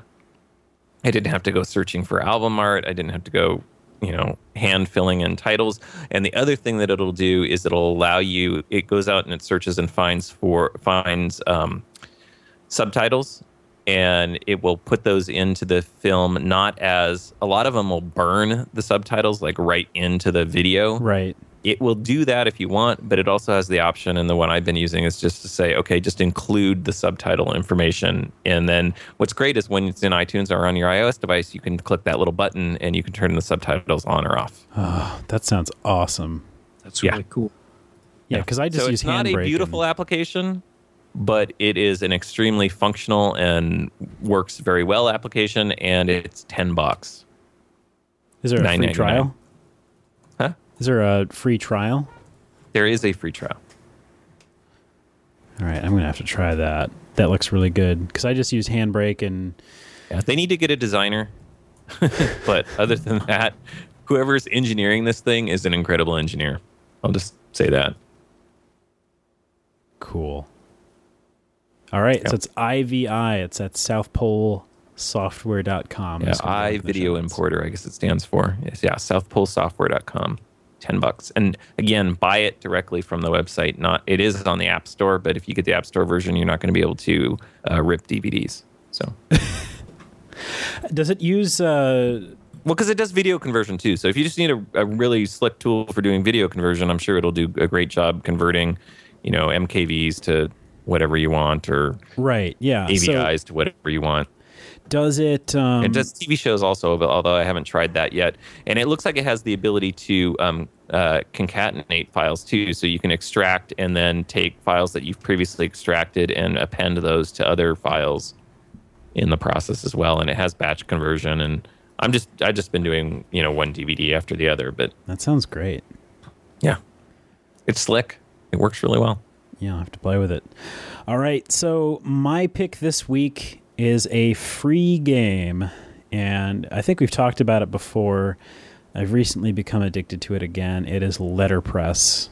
I didn't have to go searching for album art. I didn't have to go, you know, hand filling in titles. And the other thing that it'll do is it'll allow you, it goes out and it searches and finds for finds um, subtitles. and it will put those into the film. Not as a lot of them will burn the subtitles like right into the video. Right. It will do that if you want, but it also has the option, and the one I've been using is just to say, okay, just include the subtitle information. And then what's great is when it's in iTunes or on your iOS device, you can click that little button and you can turn the subtitles on or off. Oh, that sounds awesome. That's really Yeah. cool. Yeah, because I just so use it's not a Handbrake beautiful and- application, but it is an extremely functional and works very well application, and it's ten bucks. Is there a nine free ninety-nine. trial? Huh? Is there a free trial? There is a free trial. All right, I'm going to have to try that. That looks really good because I just use Handbrake and Yeah, they need to get a designer. But other than that, whoever's engineering this thing is an incredible engineer. I'll just say that. cool. All right, Yep. so it's I V I. It's at south pole software dot com. Yeah, I Video Importer, I guess it stands for. Yes, yeah, south pole software dot com. ten bucks. And again, buy it directly from the website. Not It is on the App Store, but if you get the App Store version, you're not going to be able to uh, rip D V Ds. So, Does it use... Uh, well, because it does video conversion too. So if you just need a, a really slick tool for doing video conversion, I'm sure it'll do a great job converting, you know, M K Vs to whatever you want, or right, yeah. A V Is So to whatever you want. does it... Um, It does T V shows also, but although I haven't tried that yet. And it looks like it has the ability to um, uh, concatenate files too. So you can extract and then take files that you've previously extracted and append those to other files in the process as well. And it has batch conversion. And I'm just, I've just been doing, you know, one D V D after the other. But That sounds great. yeah, it's slick. It works really well. Yeah, I'll have to play with it. All right, so my pick this week is a free game, and I think we've talked about it before. I've recently become addicted to it again. It is Letterpress.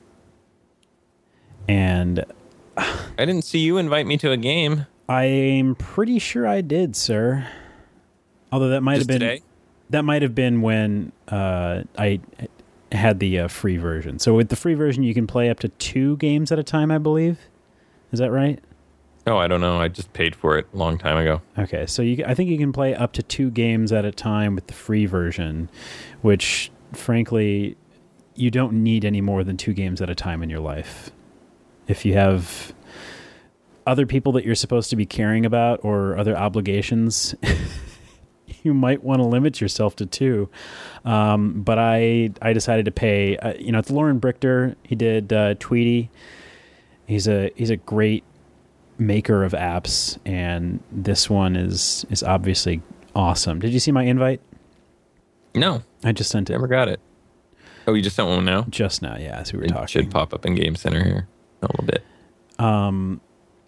And I didn't see you invite me to a game. I'm pretty sure I did, sir. Although that might Just have been today? that might have been when uh, I had the uh, free version. So with the free version, you can play up to two games at a time, I believe. Is that right? Oh, I don't know. I just paid for it a long time ago. Okay, so you, I think you can play up to two games at a time with the free version, which, frankly, you don't need any more than two games at a time in your life. If you have other people that you're supposed to be caring about or other obligations, you might want to limit yourself to two. Um, but I I decided to pay. Uh, you know, it's Lauren Brichter. He did uh, Tweety. He's a he's a great maker of apps, and this one is is obviously awesome. Did you see my invite? No, I just sent it never got it. Oh, you just sent one now? just now. Yeah, as we were It talking. should pop up in Game Center here in a little bit. Um.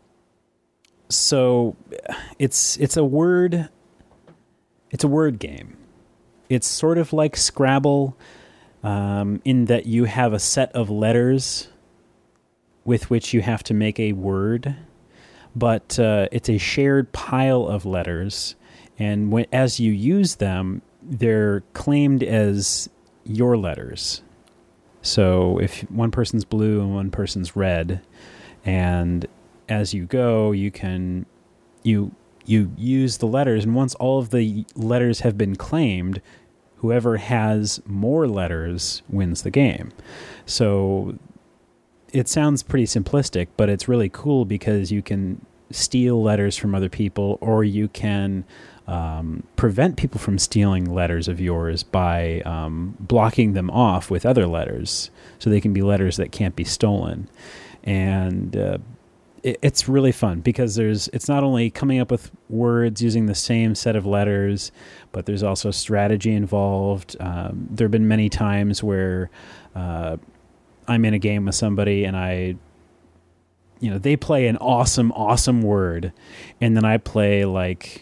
So, it's it's a word. It's a word game. It's sort of like Scrabble, um, in that you have a set of letters with which you have to make a word, but uh, it's a shared pile of letters, and when, as you use them, they're claimed as your letters. So if one person's blue and one person's red, and as you go, you can you you use the letters, and once all of the letters have been claimed, whoever has more letters wins the game. So it sounds pretty simplistic, but it's really cool because you can steal letters from other people, or you can um, prevent people from stealing letters of yours by um, blocking them off with other letters, so they can be letters that can't be stolen. And uh, it, it's really fun because there's it's not only coming up with words using the same set of letters, but there's also strategy involved. Um, there have been many times where uh, I'm in a game with somebody and I, you know, they play an awesome, awesome word, and then I play like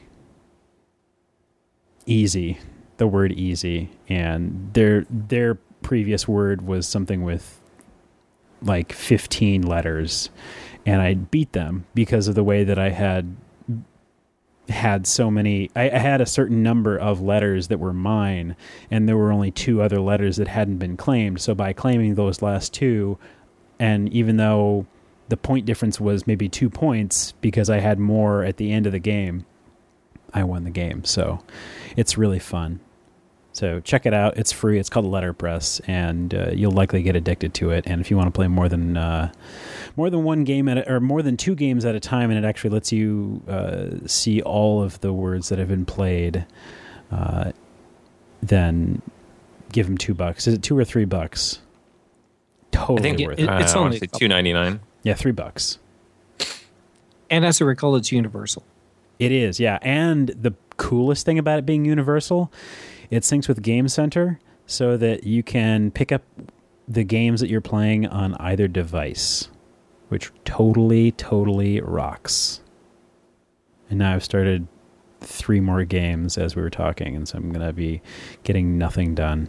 easy, the word easy, and their their previous word was something with like fifteen letters, and I beat them because of the way that I had had so many I, I had a certain number of letters that were mine, and there were only two other letters that hadn't been claimed. So by claiming those last two, and even though the point difference was maybe two points because I had more at the end of the game, I won the game. So it's really fun. So check it out. It's free. It's called Letterpress, and uh, you'll likely get addicted to it. And if you want to play more than uh, more than one game at a, or more than two games at a time, and it actually lets you uh, see all of the words that have been played, uh, then give them two bucks. Is it two or three bucks? Totally I think worth it, it. uh, It's I want only to a say couple. two ninety-nine. Yeah, three bucks. And as I recall, it's universal. It is, yeah. And the coolest thing about it being universal, it syncs with Game Center so that you can pick up the games that you're playing on either device, which totally, totally rocks. And now I've started three more games as we were talking, and so I'm going to be getting nothing done.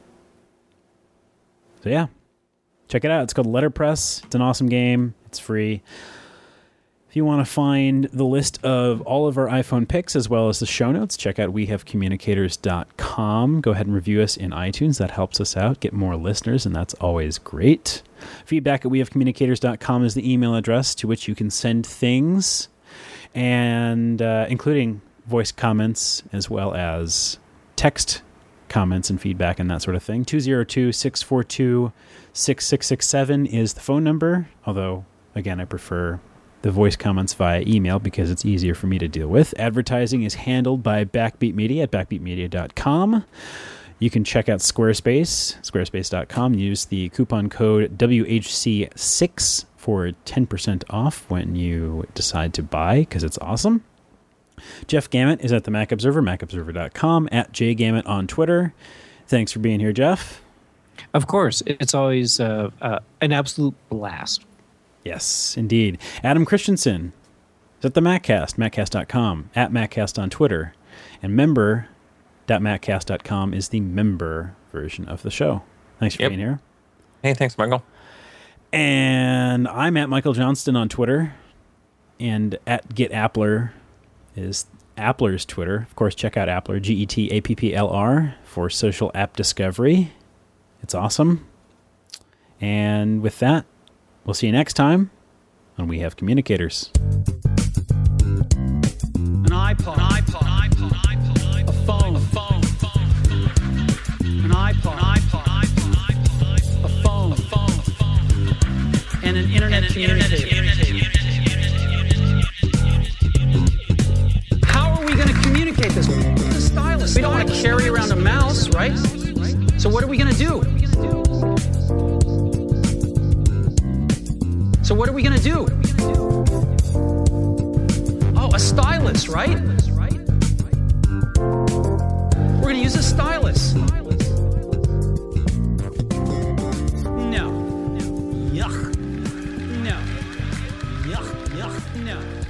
So yeah, check it out. It's called Letterpress. It's an awesome game. It's free. If you want to find the list of all of our iPhone picks as well as the show notes, check out we have communicators dot com. Go ahead and review us in iTunes. That helps us out, get more listeners, and that's always great. Feedback at we have communicators dot com is the email address to which you can send things, and uh, including voice comments as well as text comments and feedback and that sort of thing. two oh two, six four two, six six six seven is the phone number, although, again, I prefer the voice comments via email because it's easier for me to deal with. Advertising is handled by Backbeat Media at backbeat media dot com. You can check out Squarespace, squarespace dot com. Use the coupon code W H C six for ten percent off when you decide to buy, because it's awesome. Jeff Gamet is at the Mac Observer, mac observer dot com, at jgamet on Twitter. Thanks for being here, Jeff. Of course, it's always uh, uh, an absolute blast. Yes, indeed. Adam Christensen is at the MacCast, maccast dot com, at MacCast on Twitter. And member dot maccast dot com is the member version of the show. Thanks for Yep. being here. Hey, thanks, Michael. And I'm at Michael Johnston on Twitter. And at GetAppler is Appler's Twitter. Of course, check out Appler, G E T A P P L R, for social app discovery. It's awesome. And with that, we'll see you next time on We Have Communicators. An iPod, an iPod, an iPod, an iPod, a phone, a phone, an iPod, an iPod, an iPod, a phone, a phone, a phone, and an internet communicator. How are we going to communicate this? A stylus. We don't want to carry around a mouse, right? So what are we going to do? So what are we going to do? Oh, a stylus, right? We're going to use a stylus. No. Yuck. No. Yuck, yuck, no.